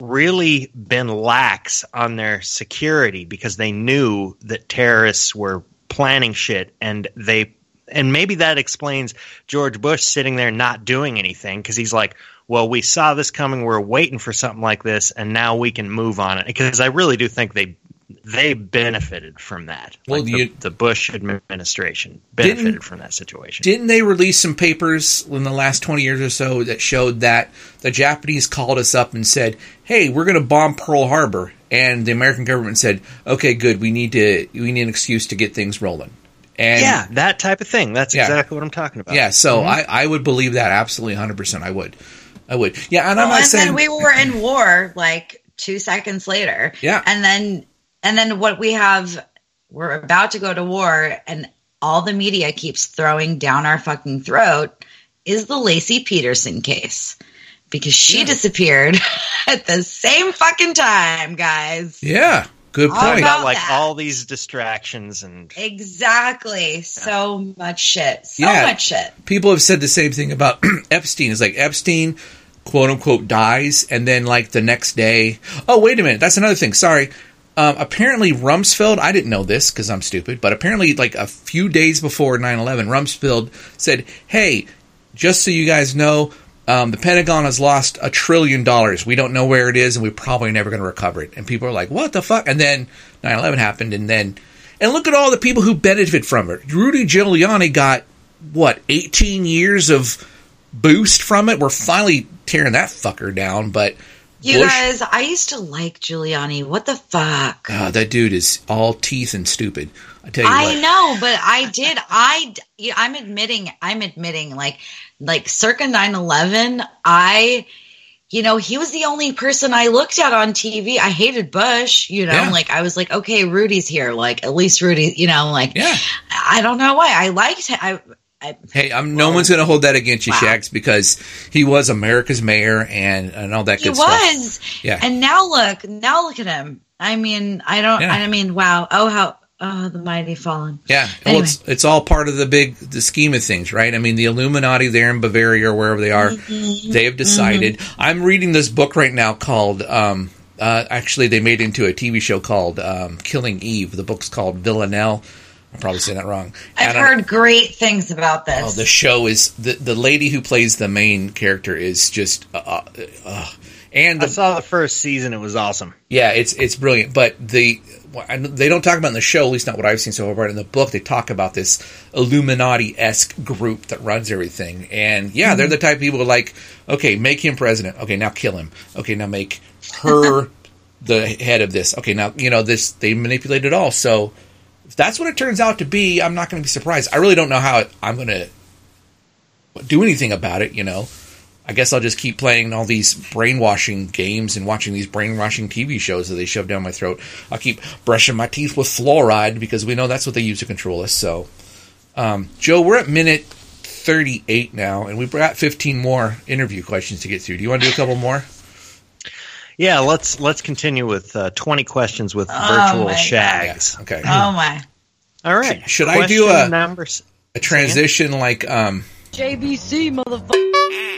really been lax on their security because they knew that terrorists were planning shit, and they and maybe that explains George Bush sitting there not doing anything because he's like, well, we saw this coming, we're waiting for something like this, and now we can move on it. Because I really do think they they benefited from that. Well, like you, the, the Bush administration benefited from that situation. Didn't they release some papers in the last twenty years or so that showed that the Japanese called us up and said, hey, we're going to bomb Pearl Harbor. And the American government said, okay, good, we need to we need an excuse to get things rolling. And yeah, that type of thing. That's yeah. exactly what I'm talking about. Yeah, so mm-hmm. I, I would believe that absolutely one hundred percent. I would. I would. Yeah, and I'm well, not and saying... then we were in war like two seconds later. Yeah. And then and then what we have, we're about to go to war, and all the media keeps throwing down our fucking throat, is the Lacey Peterson case. Because she yeah. disappeared at the same fucking time, guys. Yeah, good point. All about, like that. all these distractions and exactly, yeah. so much shit, so yeah. much shit. People have said the same thing about Epstein. It's like Epstein, quote unquote, dies, and then like the next day. Oh, wait a minute, that's another thing. Sorry. Um, apparently, Rumsfeld. I didn't know this because I'm stupid, but apparently, like a few days before nine eleven, Rumsfeld said, "Hey, just so you guys know." Um, the Pentagon has lost a trillion dollars. We don't know where it is, and we're probably never going to recover it. And people are like, what the fuck? And then nine eleven happened, and then... And look at all the people who benefited from it. Rudy Giuliani got, what, eighteen years of boost from it? We're finally tearing that fucker down, but... You Bush, guys, I used to like Giuliani. What the fuck? Uh, that dude is all teeth and stupid. I tell you I what. know, but I did. I, I'm admitting, I'm admitting, like... Like circa nine eleven, I, you know, he was the only person I looked at on T V. I hated Bush, you know, yeah. like I was like, okay, Rudy's here. Like at least Rudy, you know, like, yeah. I don't know why I liked him. I, I, hey, I'm, no well, one's going to hold that against you, wow. Shags, because he was America's mayor and, and all that he good stuff. He was. Yeah. And now look, now look at him. I mean, I don't, yeah. I mean, wow. Oh, how. Oh, the mighty fallen. Yeah, anyway. Well, it's it's all part of the big the scheme of things, right? I mean, the Illuminati there in Bavaria or wherever they are, mm-hmm. they have decided. Mm-hmm. I'm reading this book right now called. Um, uh, actually, they made it into a T V show called um, Killing Eve. The book's called Villanelle. I'm probably saying that wrong. I've heard I, great things about this. Oh, the show is the the lady who plays the main character is just. Uh, uh, uh, and the, I saw the first season; it was awesome. Yeah, it's it's brilliant. But the they don't talk about in the show, at least not what I've seen so far. In the book, they talk about this Illuminati-esque group that runs everything. And yeah, mm-hmm. they're the type of people who are like, okay, make him president. Okay, now kill him. Okay, now make her the head of this. Okay, now you know this. They manipulate it all. So if that's what it turns out to be, I'm not going to be surprised. I really don't know how it, I'm going to do anything about it. You know. I guess I'll just keep playing all these brainwashing games and watching these brainwashing T V shows that they shove down my throat. I'll keep brushing my teeth with fluoride because we know that's what they use to control us. So, um, Joe, we're at minute thirty-eight now, and we've got fifteen more interview questions to get through. Do you want to do a couple more? Yeah, let's let's continue with uh, twenty questions with oh virtual Shags. Yeah, okay. Oh my! All right. Should, should I do a number, a transition like um, J B C motherfucker?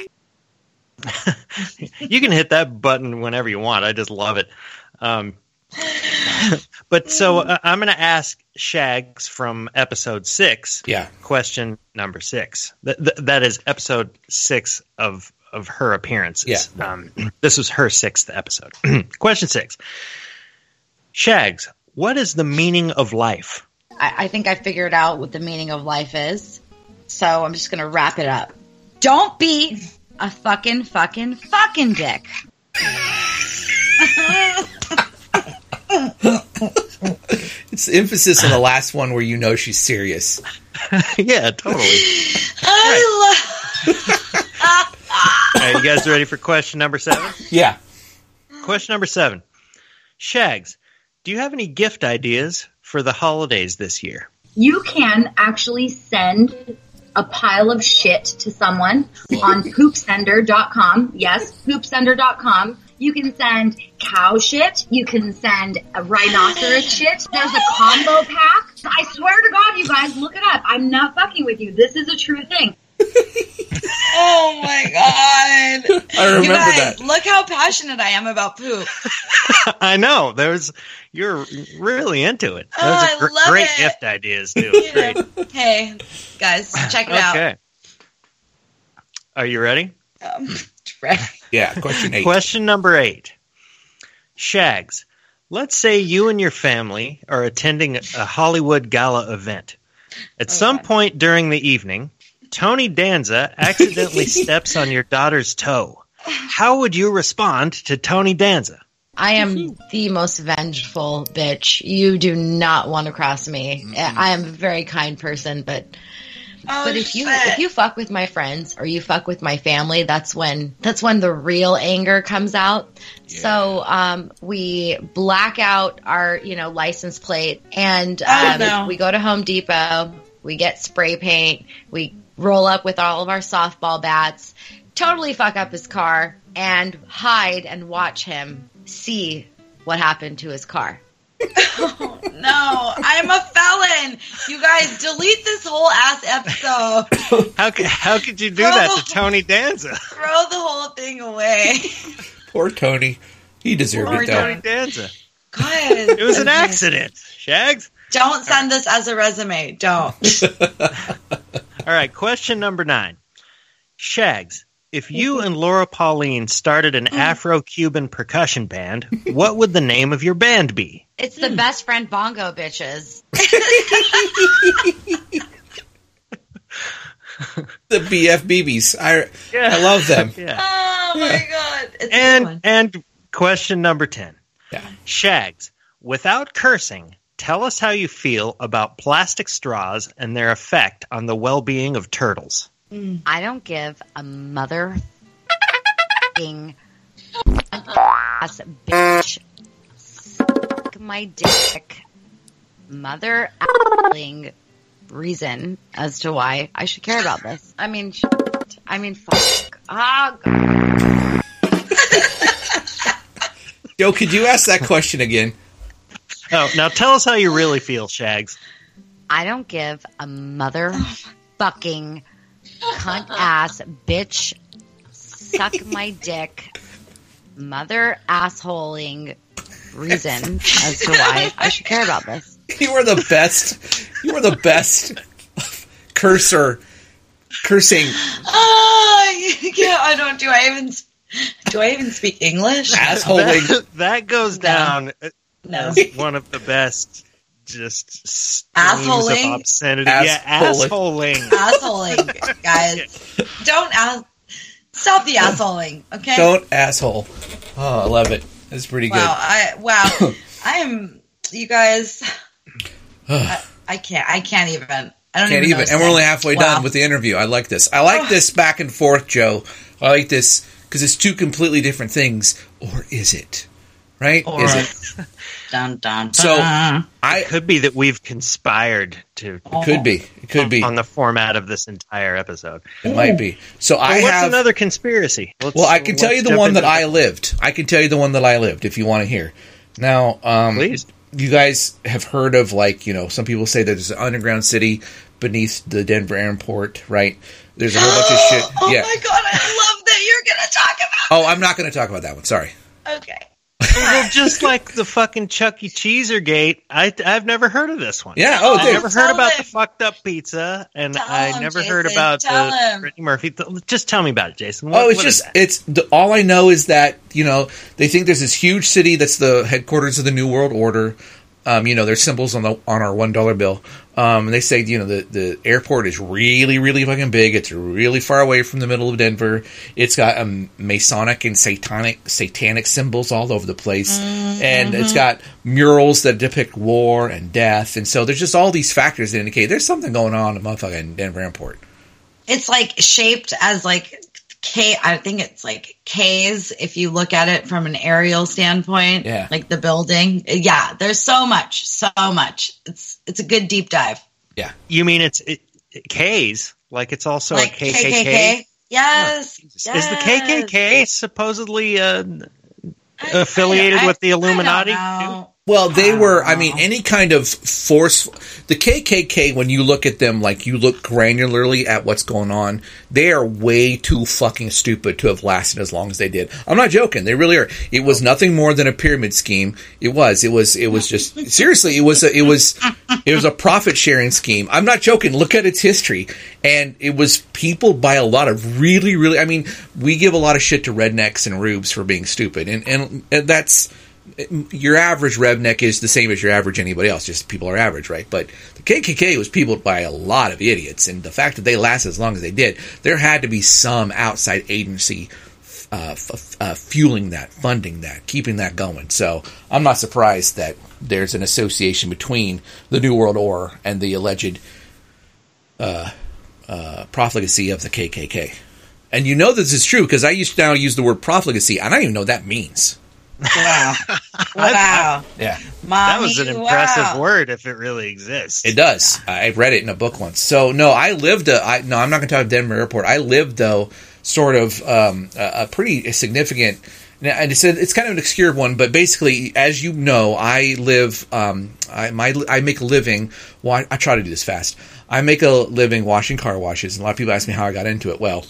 You can hit that button whenever you want. I just love it. Um, but so uh, I'm going to ask Shags from episode six. Yeah. Question number six. Th- th- that is episode six of, of her appearances. Yeah. Um, this was her sixth episode. Question six. Shags, what is the meaning of life? I, I think I figured out what the meaning of life is. So I'm just going to wrap it up. Don't be a fucking, fucking, fucking dick. It's the emphasis on the last one where you know she's serious. Yeah, totally. I love. All right, you guys ready for question number seven? Yeah. Question number seven. Shags, do you have any gift ideas for the holidays this year? You can actually send a pile of shit to someone on poop sender dot com. Yes, poop sender dot com. You can send cow shit. You can send a rhinoceros shit. There's a combo pack. I swear to God, you guys, look it up. I'm not fucking with you. This is a true thing. Oh my god! I remember you guys, that. Look how passionate I am about poop. I know. There's you're really into it. Those Oh, are I gr- love great it. gift ideas too. You Great. know, hey, guys, check it out. Okay. Are you ready? Um, right. Yeah, question eight. Question number eight. Shags, let's say you and your family are attending a Hollywood gala event. At Oh, some God. point during the evening, Tony Danza accidentally steps on your daughter's toe. How would you respond to Tony Danza? I am the most vengeful bitch. You do not want to cross me. I am a very kind person, but Oh, but if you shit. if you fuck with my friends or you fuck with my family, that's when that's when the real anger comes out. So um, we black out our you know license plate and Oh, um, no. we go to Home Depot. We get spray paint. We roll up with all of our softball bats. Totally fuck up his car and hide and watch him see what happened to his car. Oh, no, I'm a felon. You guys, delete this whole ass episode. How could, how could you do Bro. that to Tony Danza? Throw the whole thing away. Poor Tony. He deserved Poor it though. Tony Danza. God, It was an accident. Shags? Don't send this as a resume. Don't. All right, question number nine. Shags, if you and Laura Pauline started an Afro-Cuban percussion band, what would the name of your band be? It's the best friend bongo bitches. The B F B Bs. I Yeah. I love them. Yeah. Oh my god. It's a good And one. and question number ten. Yeah. Shags, without cursing, tell us how you feel about plastic straws and their effect on the well-being of turtles. I don't give a mother f***ing ass bitch suck my dick mother f***ing reason as to why I should care about this. I mean, shit. I mean, fuck. Ah, God. Joe, could you ask that question again? Oh, now tell us how you really feel, Shags. I don't give a mother fucking cunt ass bitch suck my dick mother assholing reason as to why I should care about this. You are the best. You are the best cursor. Cursing. Oh, yeah, I don't. Do I even? Do I even speak English? Assholing. That, that goes down No. as one of the best just streams Assholing? of obscenity. Assholing. Yeah, assholing. Assholing, guys. Don't ass. Stop the assholing, okay? Don't asshole. Oh, I love it. That's pretty good. Wow, I wow, I am. You guys, I, I can't. I can't even. I don't Can't even. even. know And we're only halfway Wow. done with the interview. I like this. I like this back and forth, Joe. I like this because it's two completely different things. Or is it? Right? Or- is it? Dun, dun, dun. So I Could be that we've conspired to could be. It could be. on the format of this entire episode. It might be. So I Well, what's have. another conspiracy? Let's- Well, I can tell let's you the jump one that into I lived. I can tell you the one that I lived if you want to hear. Now, um, Please. you guys have heard of, like, you know, some people say that there's an underground city beneath the Denver airport, right? There's a whole bunch of shit. Oh Yeah. my god, I love that you're gonna talk about. Oh, I'm not going to talk about that one. Sorry. Okay. Well, just like the fucking Chuck E. Cheeser gate, I, I've never heard of this one. Yeah. Oh, I dude. never Tell heard about him. the fucked up pizza, and Tell I him, never heard Jason. about Tell the him. Brittany Murphy. Just tell me about it, Jason. What, Oh, it's what is just that? it's the, all I know is that, you know, they think there's this huge city that's the headquarters of the New World Order. Um, you know, there's symbols on the on our one dollar bill. Um, and they say, you know, the, the airport is really, really fucking big. It's really far away from the middle of Denver. It's got um, Masonic and satanic satanic symbols all over the place, Mm-hmm. and it's got murals that depict war and death. And so there's just all these factors that indicate there's something going on in motherfucking Denver airport. It's like shaped as like K. I think it's like K's if you look at it from an aerial standpoint. Yeah. Like the building. Yeah. There's so much, so much. It's it's a good deep dive. You mean it's it, it, K's? Like it's also like a K K K? Yes. Jesus. yes. Is the K K K supposedly uh, I- affiliated I- with the I don't Illuminati? know. Well, they were, I mean, any kind of force. The K K K, when you look at them, like you look granularly at what's going on, they are way too fucking stupid to have lasted as long as they did. I'm not joking. They really are. It was nothing more than a pyramid scheme. It was. It was, it was just, seriously, it was, a, it was, it was a profit sharing scheme. I'm not joking. Look at its history. And it was peopled by a lot of really, really, I mean, we give a lot of shit to rednecks and rubes for being stupid. And, and, and that's, your average redneck is the same as your average anybody else. Just people are average, right? But the K K K was peopled by a lot of idiots, and the fact that they lasted as long as they did, there had to be some outside agency uh, f- uh, fueling that, funding that, keeping that going. So I'm not surprised that there's an association between the New World Order and the alleged uh, uh, profligacy of the K K K. And you know this is true because I used to now use the word profligacy, and I don't even know what that means. Wow. Wow. Yeah. Mommy, That was an impressive wow. word if it really exists. It does. I read it in a book once. So, no, I lived, a, I, no, I'm not going to talk Denver Airport. I lived, though, sort of um, a, a pretty significant, and it's, a, it's kind of an obscure one, but basically, as you know, I live, um, I, my, I make a living, well, I, I try to do this fast. I make a living washing car washes, and a lot of people ask me how I got into it. Well,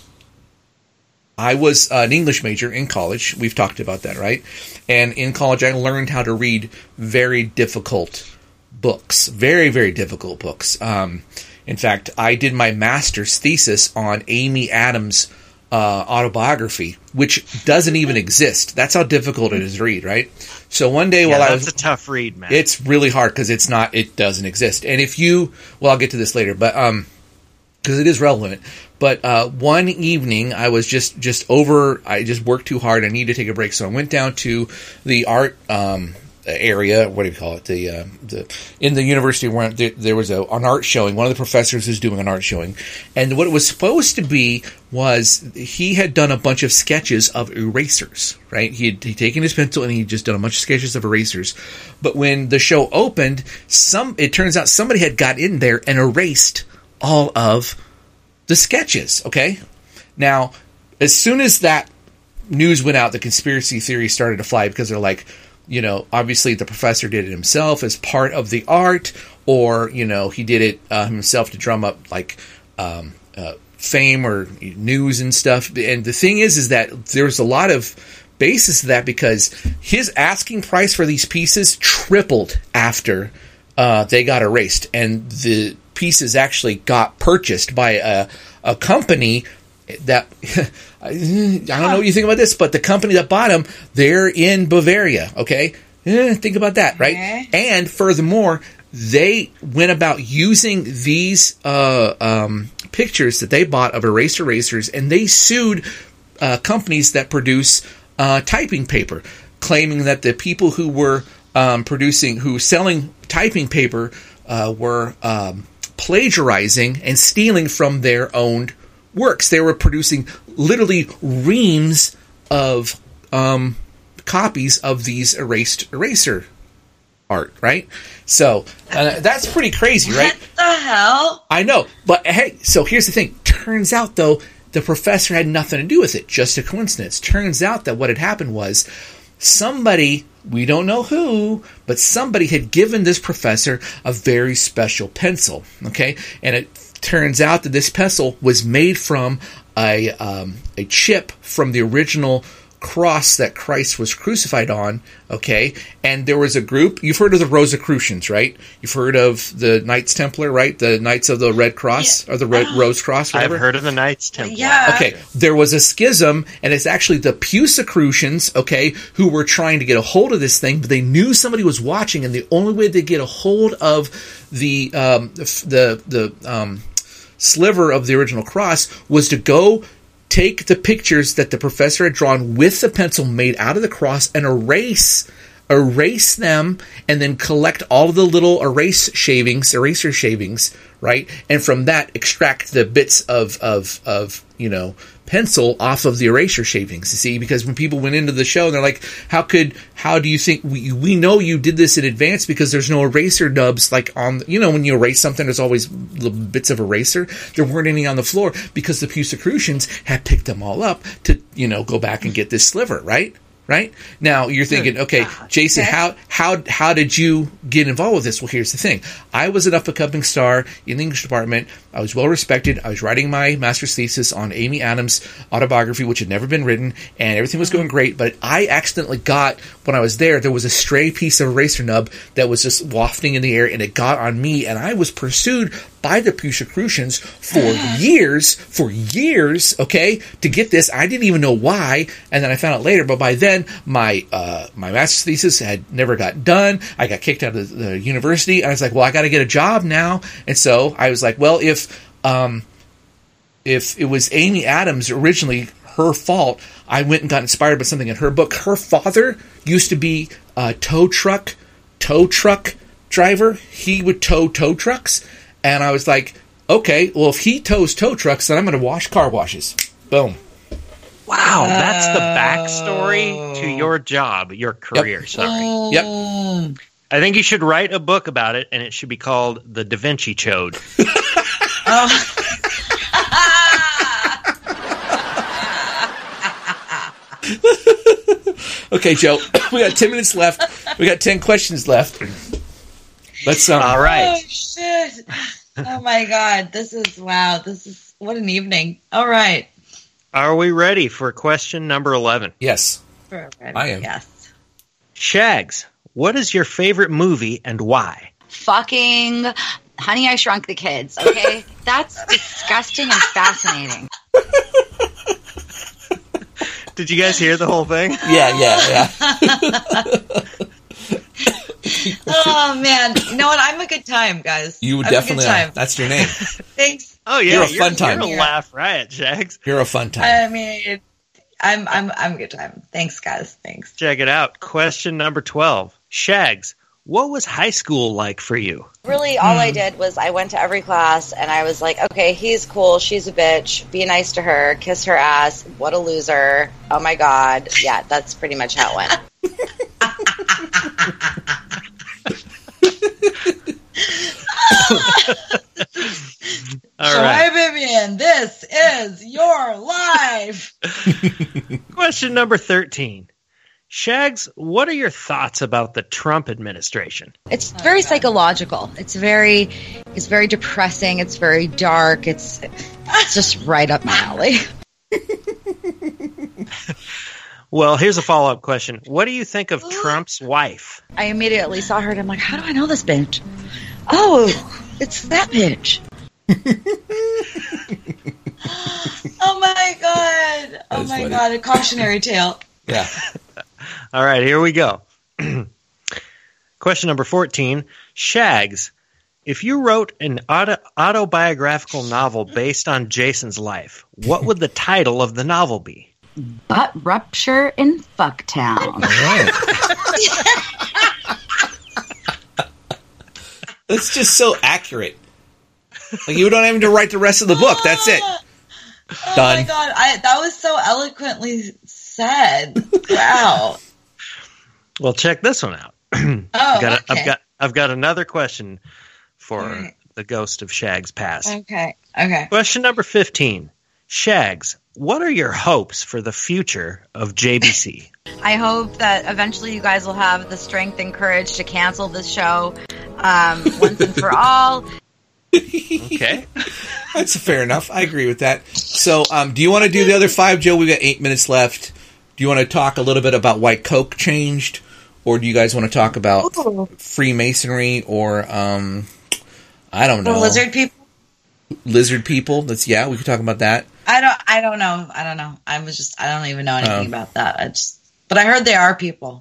I was an English major in college. We've talked about that, right? And in college, I learned how to read very difficult books. Very, very difficult books. Um, in fact, I did my master's thesis on Amy Adams' uh, autobiography, which doesn't even exist. That's how difficult it is to read, right? So one day yeah, while that's I was... That's a tough read, man. It's really hard because it's not... It doesn't exist. And if you... Well, I'll get to this later, but... um, because it is relevant. But uh, one evening, I was just, just over, I just worked too hard. I needed to take a break. So I went down to the art um, area, what do you call it? The, uh, the in the university where there, there was a, an art showing. One of the professors was doing an art showing. And what it was supposed to be was he had done a bunch of sketches of erasers, right? He had he'd taken his pencil and he'd just done a bunch of sketches of erasers. But when the show opened, some it turns out somebody had got in there and erased all of the sketches, okay? Now, as soon as that news went out, the conspiracy theory started to fly because they're like, you know, obviously the professor did it himself as part of the art, or, you know, he did it uh, himself to drum up, like, um, uh, fame or news and stuff. And the thing is, is that there's a lot of basis to that because his asking price for these pieces tripled after uh, they got erased. And the pieces actually got purchased by a, a company that I don't know what you think about this, but the company that bought them, they're in Bavaria. Okay, eh, think about that, right? Okay. And furthermore, they went about using these uh, um, pictures that they bought of erased erasers, and they sued uh, companies that produce uh, typing paper, claiming that the people who were um, producing, who were selling typing paper, uh, were um, plagiarizing and stealing from their own works. They were producing literally reams of um, copies of these erased eraser art, right? So uh, that's pretty crazy, right? What the hell? I know, but hey, so here's the thing. Turns out, though, the professor had nothing to do with it. Just a coincidence. Turns out that what had happened was somebody, we don't know who, but somebody had given this professor a very special pencil, okay? And it turns out that this pencil was made from a um, a chip from the original cross that Christ was crucified on, okay? And there was a group, you've heard of the Rosicrucians, right? You've heard of the Knights Templar, right? The Knights of the Red Cross, yeah. or the Red uh, Rose Cross, whatever. I've heard of the Knights Templar. Yeah. Okay, there was a schism, and it's actually the Pusicrucians, okay, who were trying to get a hold of this thing, but they knew somebody was watching, and the only way they get a hold of the, um, the, the, the um, sliver of the original cross was to go take the pictures that the professor had drawn with the pencil made out of the cross and erase erase them, and then collect all of the little erase shavings, eraser shavings, right? And from that, extract the bits of, of, of, you know, pencil off of the eraser shavings, you see? Because when people went into the show, they're like, how could, how do you think, we, we know you did this in advance because there's no eraser nubs, like on, you know, when you erase something, there's always little bits of eraser. There weren't any on the floor because the Pusicrucians had picked them all up to, you know, go back and get this sliver, right? Right? Now you're thinking, okay, Jason, Okay. how how how did you get involved with this? Well, here's the thing. I was an up-and-coming star in the English department. I was well respected. I was writing my master's thesis on Amy Adams' autobiography, which had never been written, and everything was going great. But I accidentally got, when I was there, there was a stray piece of eraser nub that was just wafting in the air, and it got on me, and I was pursued by the Pussycrucians for years, for years, okay, to get this. I didn't even know why, and then I found out later, but by then, my uh, my master's thesis had never got done. I got kicked out of the, the university, and I was like, well, I got to get a job now, and so I was like, well, if um, if it was Amy Adams originally her fault, I went and got inspired by something in her book. Her father used to be a tow truck, tow truck driver. He would tow tow trucks. And I was like, okay, well, if he tows tow trucks, then I'm going to wash car washes. Boom. Wow, that's the backstory to your job, your career. Yep. Sorry. Yep. I think you should write a book about it, and it should be called The Da Vinci Chode. Okay, Joe, we got ten minutes left. We got ten questions left. Let's, um, All right. Oh, shit. Oh, my God. This is, wow. This is, what an evening. All right. Are we ready for question number eleven? Yes. We're ready. I am. Yes. Shags, what is your favorite movie and why? Fucking Honey, I Shrunk the Kids, okay? That's disgusting and fascinating. Did you guys hear the whole thing? Yeah, yeah, yeah. Oh, man. You know what? I'm a good time, guys. You I'm definitely a good are. time. That's your name. Thanks. Oh, yeah. You're a fun time. You're a laugh riot, Shags. You're a fun time. I mean, I'm, I'm, I'm a good time. Thanks, guys. Thanks. Check it out. Question number twelve. Shags, what was high school like for you? Really, all I did was I went to every class and I was like, okay, he's cool, she's a bitch, be nice to her, kiss her ass, what a loser, oh my God. Yeah, that's pretty much how it went. All so, right. hi, Vivian. This is your life. Question number thirteen. Shags, what are your thoughts about the Trump administration? It's very psychological. It's very, it's very depressing. It's very dark. It's, it's just right up my alley. Well, here's a follow-up question. What do you think of Trump's wife? I immediately saw her and I'm like, how do I know this bitch? Oh, it's that bitch. Oh, my God. Oh, is my funny. God. A cautionary tale. Yeah. All right, here we go. Question number fourteen. Shags, if you wrote an auto- autobiographical novel based on Jason's life, what would the title of the novel be? Butt rupture in Fucktown. All right. That's just so accurate. Like, you don't have to write the rest of the book. That's it. Oh, Done. my God. I, that was so eloquently said. Wow. Well, check this one out. Oh, I've got, a, okay. I've got I've got another question for All right. the ghost of Shags past. Okay. Okay. Question number fifteen. Shags, what are your hopes for the future of J B C? I hope that eventually you guys will have the strength and courage to cancel this show um, once and for all. Okay. That's fair enough. I agree with that. So, um, do you want to do the other five, Joe? We've got eight minutes left. Do you want to talk a little bit about why Coke changed? Or do you guys want to talk about Ooh. Freemasonry or, um, I don't The know. lizard people? Lizard people? That's, yeah, we could talk about that. I don't, I don't know. I don't know. I was just, I don't even know anything Oh. about that. I just, but I heard they are people.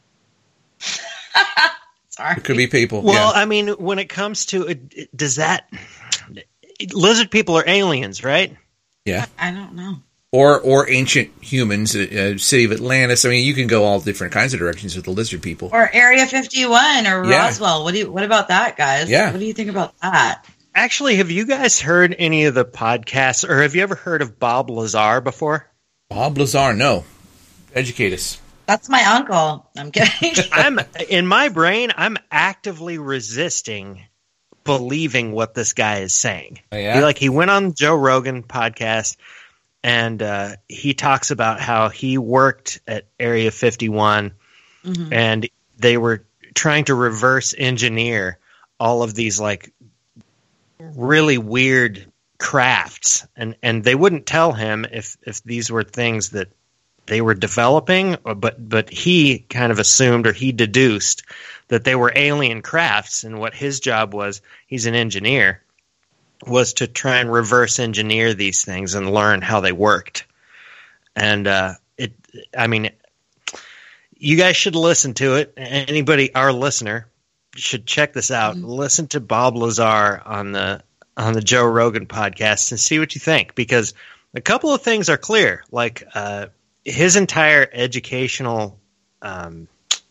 Sorry. It could be people. Well, yeah. I mean, when it comes to it, does that lizard people are aliens, right? Yeah. I don't know. Or or ancient humans, uh, uh, city of Atlantis. I mean, you can go all different kinds of directions with the lizard people. Or Area fifty-one or Yeah. Roswell. What do you, what about that, guys? Yeah. What do you think about that? Actually, have you guys heard any of the podcasts, or have you ever heard of Bob Lazar before? Bob Lazar, no. Educate us. That's my uncle. I'm kidding. I'm in my brain. I'm actively resisting believing what this guy is saying. Oh, yeah? He, like he went on Joe Rogan podcast, and uh, he talks about how he worked at Area fifty-one, mm-hmm. and they were trying to reverse engineer all of these like really weird crafts, and, and they wouldn't tell him if, if these were things that they were developing, but but he kind of assumed, or he deduced, that they were alien crafts, and what his job was, he's an engineer, was to try and reverse engineer these things and learn how they worked. And uh, it, I mean, you guys should listen to it. Anybody, our listener, should check this out. Mm-hmm. Listen to Bob Lazar on the on the Joe Rogan podcast and see what you think, because a couple of things are clear, like uh, his entire educational um,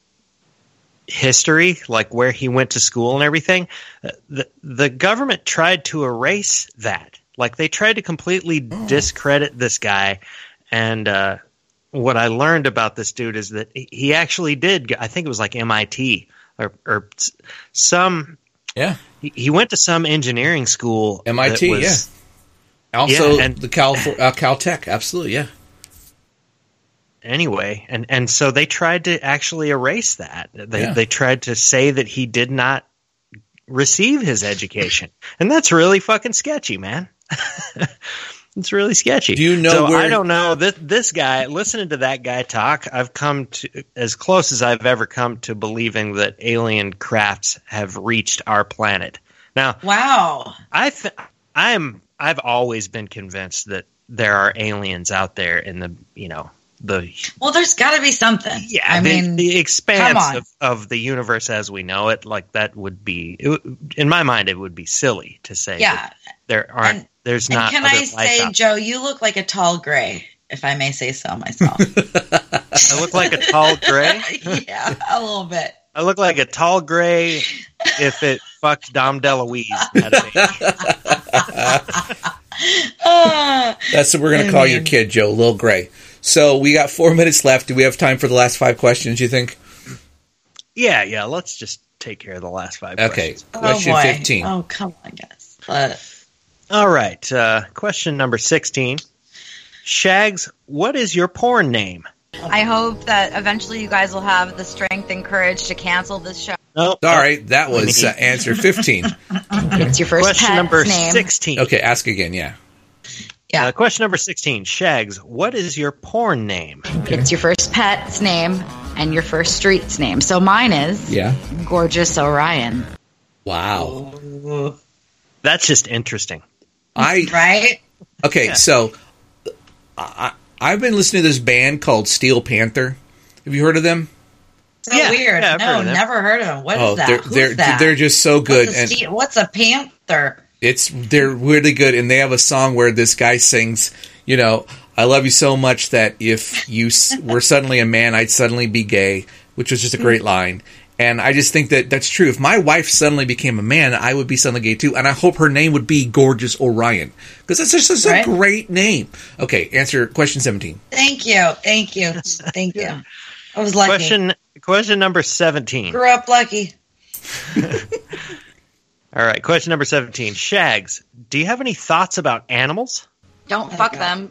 history, like where he went to school and everything. The the government tried to erase that. Like they tried to completely oh. discredit this guy. And uh, what I learned about this dude is that he actually did. I think it was like M I T or, or some. Yeah, he, he went to some engineering school. M I T, was, yeah. Also, yeah, and, the Cal uh, Caltech, absolutely, yeah. Anyway, and, and so they tried to actually erase that. They yeah. they tried to say that he did not receive his education, and that's really fucking sketchy, man. It's really sketchy. Do you know so where? I don't know. This this guy, listening to that guy talk, I've come to as close as I've ever come to believing that alien crafts have reached our planet. Now, wow, I th- I'm I've always been convinced that there are aliens out there in the you know. The well, there's got to be something. Yeah, I the, mean, the expanse of, of the universe as we know it, like that would be, it, in my mind, it would be silly to say. Yeah, that there aren't. And, there's and not. Can I say, Joe, you look like a tall gray, if I may say so myself. I look like a tall gray. Yeah, a little bit. I look like a tall gray if it fucked Dom DeLuise. uh, That's what we're going to call mean. your kid, Joe, Lil Gray. So we got four minutes left. Do we have time for the last five questions, you think? Yeah, yeah. Let's just take care of the last five okay. questions. Question oh fifteen. Oh, come on, guys. But... All right. Uh, question number sixteen. Shags, what is your porn name? I hope that eventually you guys will have the strength and courage to cancel this show. Oh, sorry. That was uh, answer fifteen. Okay. It's your first question pet's number name. sixteen. Okay, ask again, yeah. Yeah. Uh, question number sixteen. Shags, what is your porn name? It's your first pet's name and your first street's name. So mine is yeah. Gorgeous Orion. Wow. That's just interesting. I Right? Okay, yeah. so I, I've been listening to this band called Steel Panther. Have you heard of them? So yeah, weird. Yeah, no, never heard of them. What oh, is that? They're, Who's they're, that? They're just so good. What's a, and ste- what's a panther? It's they're really good, and they have a song where this guy sings, you know, I love you so much that if you were suddenly a man, I'd suddenly be gay, which was just a great line. And I just think that that's true. If my wife suddenly became a man, I would be suddenly gay too. And I hope her name would be Gorgeous Orion, because that's just, just right? a great name. Okay, answer question seventeen. Thank you, thank you, thank you. I was lucky. Question question number seventeen. Grew up lucky. All right, question number seventeen. Shags, do you have any thoughts about animals? Don't fuck them.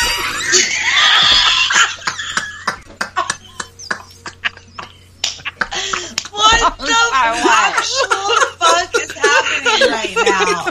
What the actual fuck is happening right now?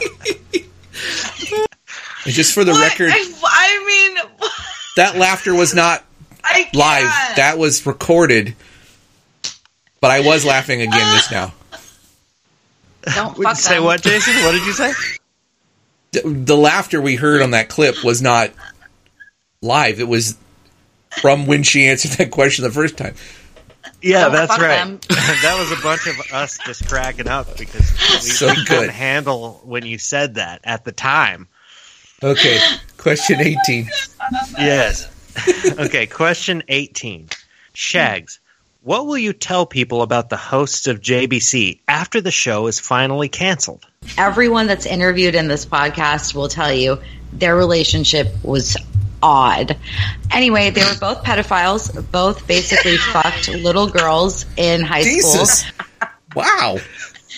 And just for the what? record, I, I mean, that laughter was not I live. can't. That was recorded. But I was laughing again just now. Don't Would fuck you say them. what, Jason? What did you say? The, the laughter we heard on that clip was not live. It was from when she answered that question the first time. Yeah, Don't that's fuck right. them. That was a bunch of us just cracking up because we, So we good. couldn't handle when you said that at the time. Okay, question eighteen. Yes. Okay, question eighteen. Shags, what will you tell people about the hosts of J B C after the show is finally canceled? Everyone that's interviewed in this podcast will tell you their relationship was odd. Anyway, they were both pedophiles, both basically fucked little girls in high Jesus. school. Wow.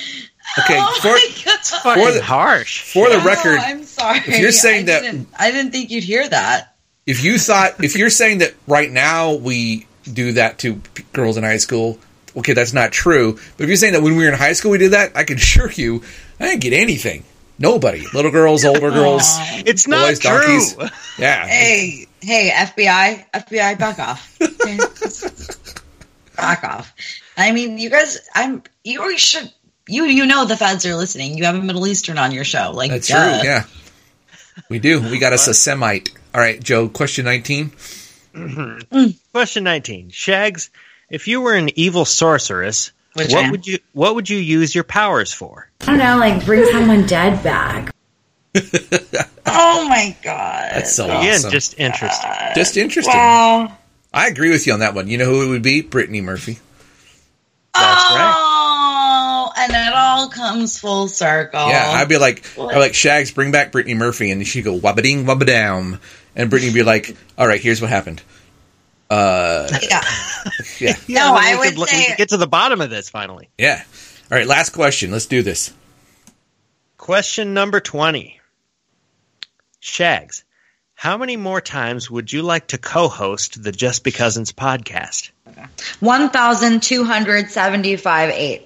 Okay, Oh for, my God. Fucking for the, harsh. for the Oh, record, I'm sorry. if you're saying I that- didn't, I didn't think you'd hear that. if you thought, if you're saying that right now we do that to p- girls in high school, okay, that's not true. But if you're saying that when we were in high school we did that, I can assure you, I didn't get anything. Nobody. Little girls, older girls, It's not boys, true. donkeys. Yeah. Hey, hey, F B I, F B I, back off. Okay? Back off. I mean, you guys, I'm, you always should, you, you know, the feds are listening. You have a Middle Eastern on your show. Like, That's duh. true, yeah. We do. We got us a Semite. All right, Joe, question nineteen. Question nineteen. Shags, if you were an evil sorceress, Which what one? would you what would you use your powers for? I don't know, like bring someone dead back. Oh my God. That's so Again, awesome. just interesting. Just interesting. Wow. I agree with you on that one. You know who it would be? Brittany Murphy. That's right. Oh, and it all comes full circle. Yeah, I'd be like, I'd be like, Shags, bring back Brittany Murphy. And she'd go, wabba-ding, wabba-down. And Brittany would be like, all right, here's what happened. Uh, yeah. yeah. Yeah, No, we I could would look- we say- could get to the bottom of this finally. Yeah. All right, last question. Let's do this. Question number twenty. Shags, how many more times would you like to co-host the Just Be Cousins podcast? one thousand two hundred seventy-five eight.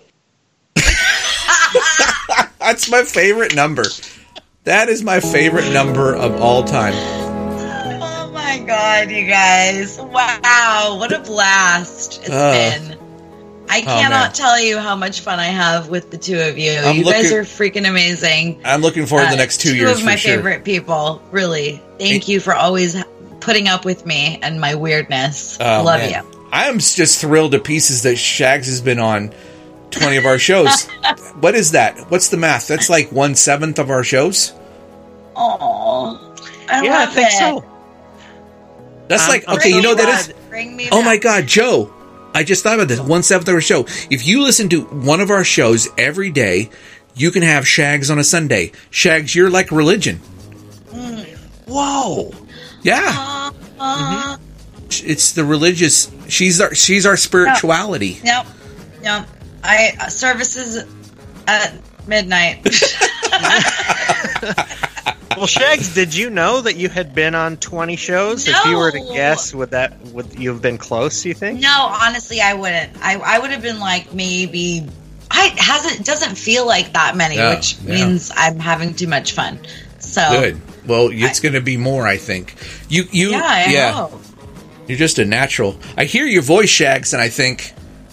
That's my favorite number. That is my favorite number of all time. Oh my God, you guys. Wow, what a blast it's Uh, been. I man. cannot tell you how much fun I have with the two of you. I'm you guys looking- are freaking amazing. I'm looking forward to the Uh, next two, two years of my for sure. favorite people, really. Thank Thank- you for always putting up with me and my weirdness. Oh, Love man. you. I am just thrilled to pieces that Shags has been on twenty of our shows. What is that? What's the math? That's like one seventh of our shows. Oh, I yeah, I love think it. so. That's I'm- like I'm okay. so You know that glad- is. Bring me Oh back. my God, Joe! I just thought about this. One seventh of our show. If you listen to one of our shows every day, you can have Shags on a Sunday. Shags, you're like religion. Whoa! Yeah, Uh, it's the religious. She's our. She's our spirituality. Nope. Nope. I uh, services at midnight. Well, Shags, did you know that you had been on twenty shows? If you were to No. guess, would that would you have been close? You think? No, honestly, I wouldn't. I I would have been like maybe. I hasn't it doesn't feel like that many, Yeah, which yeah. means I'm having too much fun. So Good. Well, it's going to be more. I think. You. You. yeah, I yeah. know. You're just a natural. I hear your voice, Shags, and I think,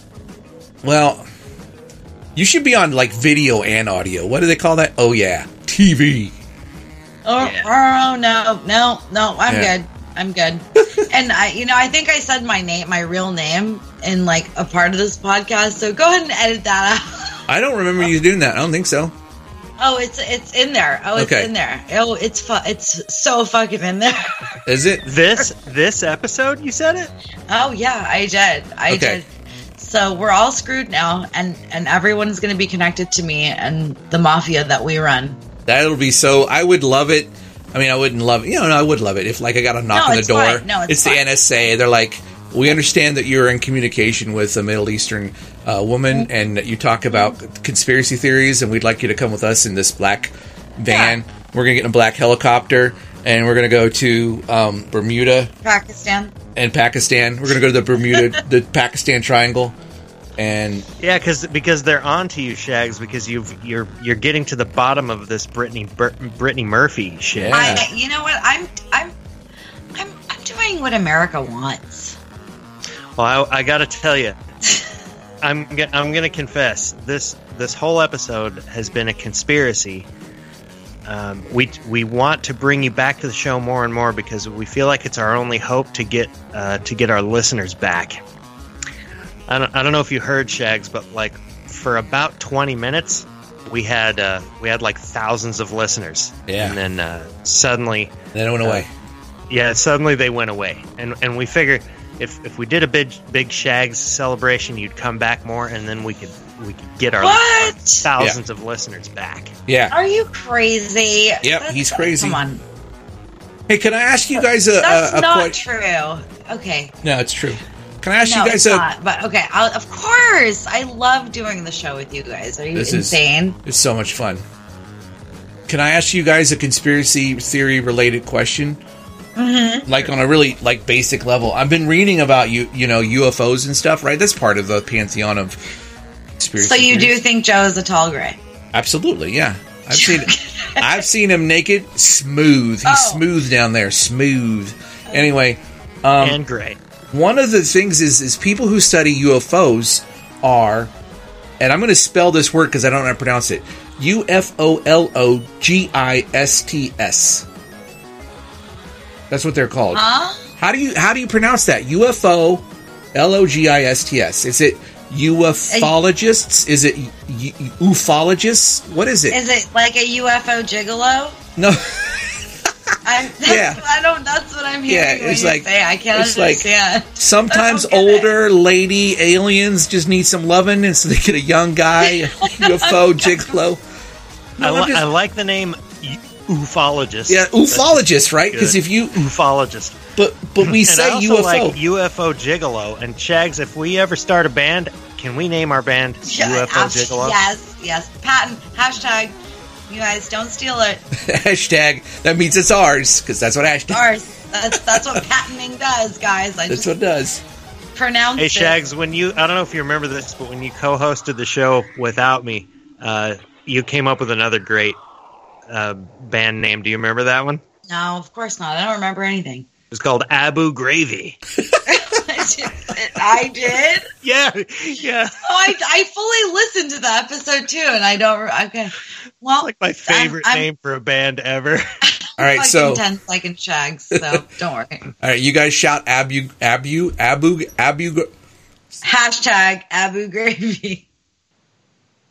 well, you should be on like video and audio. What do they call that? Oh yeah, T V. Oh, oh no, no, no! I'm Yeah. good. I'm good. And I, you know, I think I said my name, my real name, in like a part of this podcast. So go ahead and edit that out. I don't remember you doing that. I don't think so. Oh, it's it's in there. Oh, it's Okay. in there. Oh, it's fu- It's so fucking in there. Is it? This this episode, you said it. Oh yeah, I did. I Okay. did. So we're all screwed now, and and everyone's going to be connected to me and the mafia that we run. That'll be so. I would love it. I mean, I wouldn't love it. You know, no, I would love it if, like, I got a knock No, on the it's door. fine. No, it's the fine. N S A. They're like, we understand that you're in communication with a Middle Eastern uh, woman, Mm-hmm. and that you talk about conspiracy theories, and we'd like you to come with us in this black van. We're gonna get in a black helicopter, and we're gonna go to um, Bermuda Pakistan. and Pakistan. We're gonna go to the Bermuda, the Pakistan Triangle, and Yeah, because because they're on to you, Shags, because you've you're you're getting to the bottom of this Brittany Bur- Brittany Murphy shit. Yeah. I, you know what? I'm I'm I'm I'm doing what America wants. Well, I, I got to tell you, I'm go- I'm gonna confess this this whole episode has been a conspiracy. Um, we we want to bring you back to the show more and more because we feel like it's our only hope to get uh, to get our listeners back. I don't I don't know if you heard, Shags, but like for about twenty minutes, we had uh, we had like thousands of listeners. Yeah. And then uh, suddenly, then it went away. yeah, suddenly they went away, and and we figured if if we did a big big Shags celebration, you'd come back more, and then we could we could get our, What? our thousands of listeners back. Yeah. Are you crazy? Yep, That's- he's crazy. Come on. Hey, can I ask you guys a, That's a, a not question? true. Okay. No, it's true. Can I ask no, you guys it's a... not, but okay, I'll, of course. I love doing the show with you guys. Are you This insane? Is, it's so much fun. Can I ask you guys a conspiracy theory related question? Mm-hmm. Like on a really like basic level. I've been reading about you, you know, U F Os and stuff, right? That's part of the pantheon of conspiracy. So you theories. do think Joe is a tall gray? Absolutely, yeah. I've seen I've seen him naked, smooth. He's Oh. smooth down there, smooth. Anyway, um, and gray. one of the things is is people who study U F Os are, and I'm going to spell this word because I don't know how to pronounce it. U F O L O G I S T S. That's what they're called. Huh? How do you how do you pronounce that? U F O L O G I S T S. Is it ufologists? Is it u- ufologists? What is it? Is it like a U F O gigolo? No. I, that's, Yeah. I don't. That's what I'm hearing. Yeah, when it's you like- say. I can't it's like- understand. Sometimes I don't get older lady aliens just need some loving, and so they get a young guy, U F O gigolo. I, No, li- I'm just- I like the name u- ufologist. Yeah, ufologist, right? Because Good. if you, ufologist. but but we And I say also U F O. like U F O Gigolo. And Shags, if we ever start a band, can we name our band Yeah, U F O abs- Gigolo? Yes, yes. Patent hashtag. You guys don't steal it. Hashtag, that means it's ours, because that's what hashtag, Ours. That's that's what patenting does, guys. I that's just what it does. pronounced Hey it. Shags, when you I don't know if you remember this, but when you co-hosted the show without me, uh, you came up with another great uh, band name. Do you remember that one? It No, of course not. I don't remember anything. was called Abu Gravy. I did. Yeah, yeah. Oh, I, I fully listened to the episode too, and I don't. re- Okay, well, Like my favorite I'm- I'm- name for a band ever. All right, fucking so ten second shags. So don't worry. all right, you guys shout Abu Abu Abu Abu. Hashtag Abu Gravy.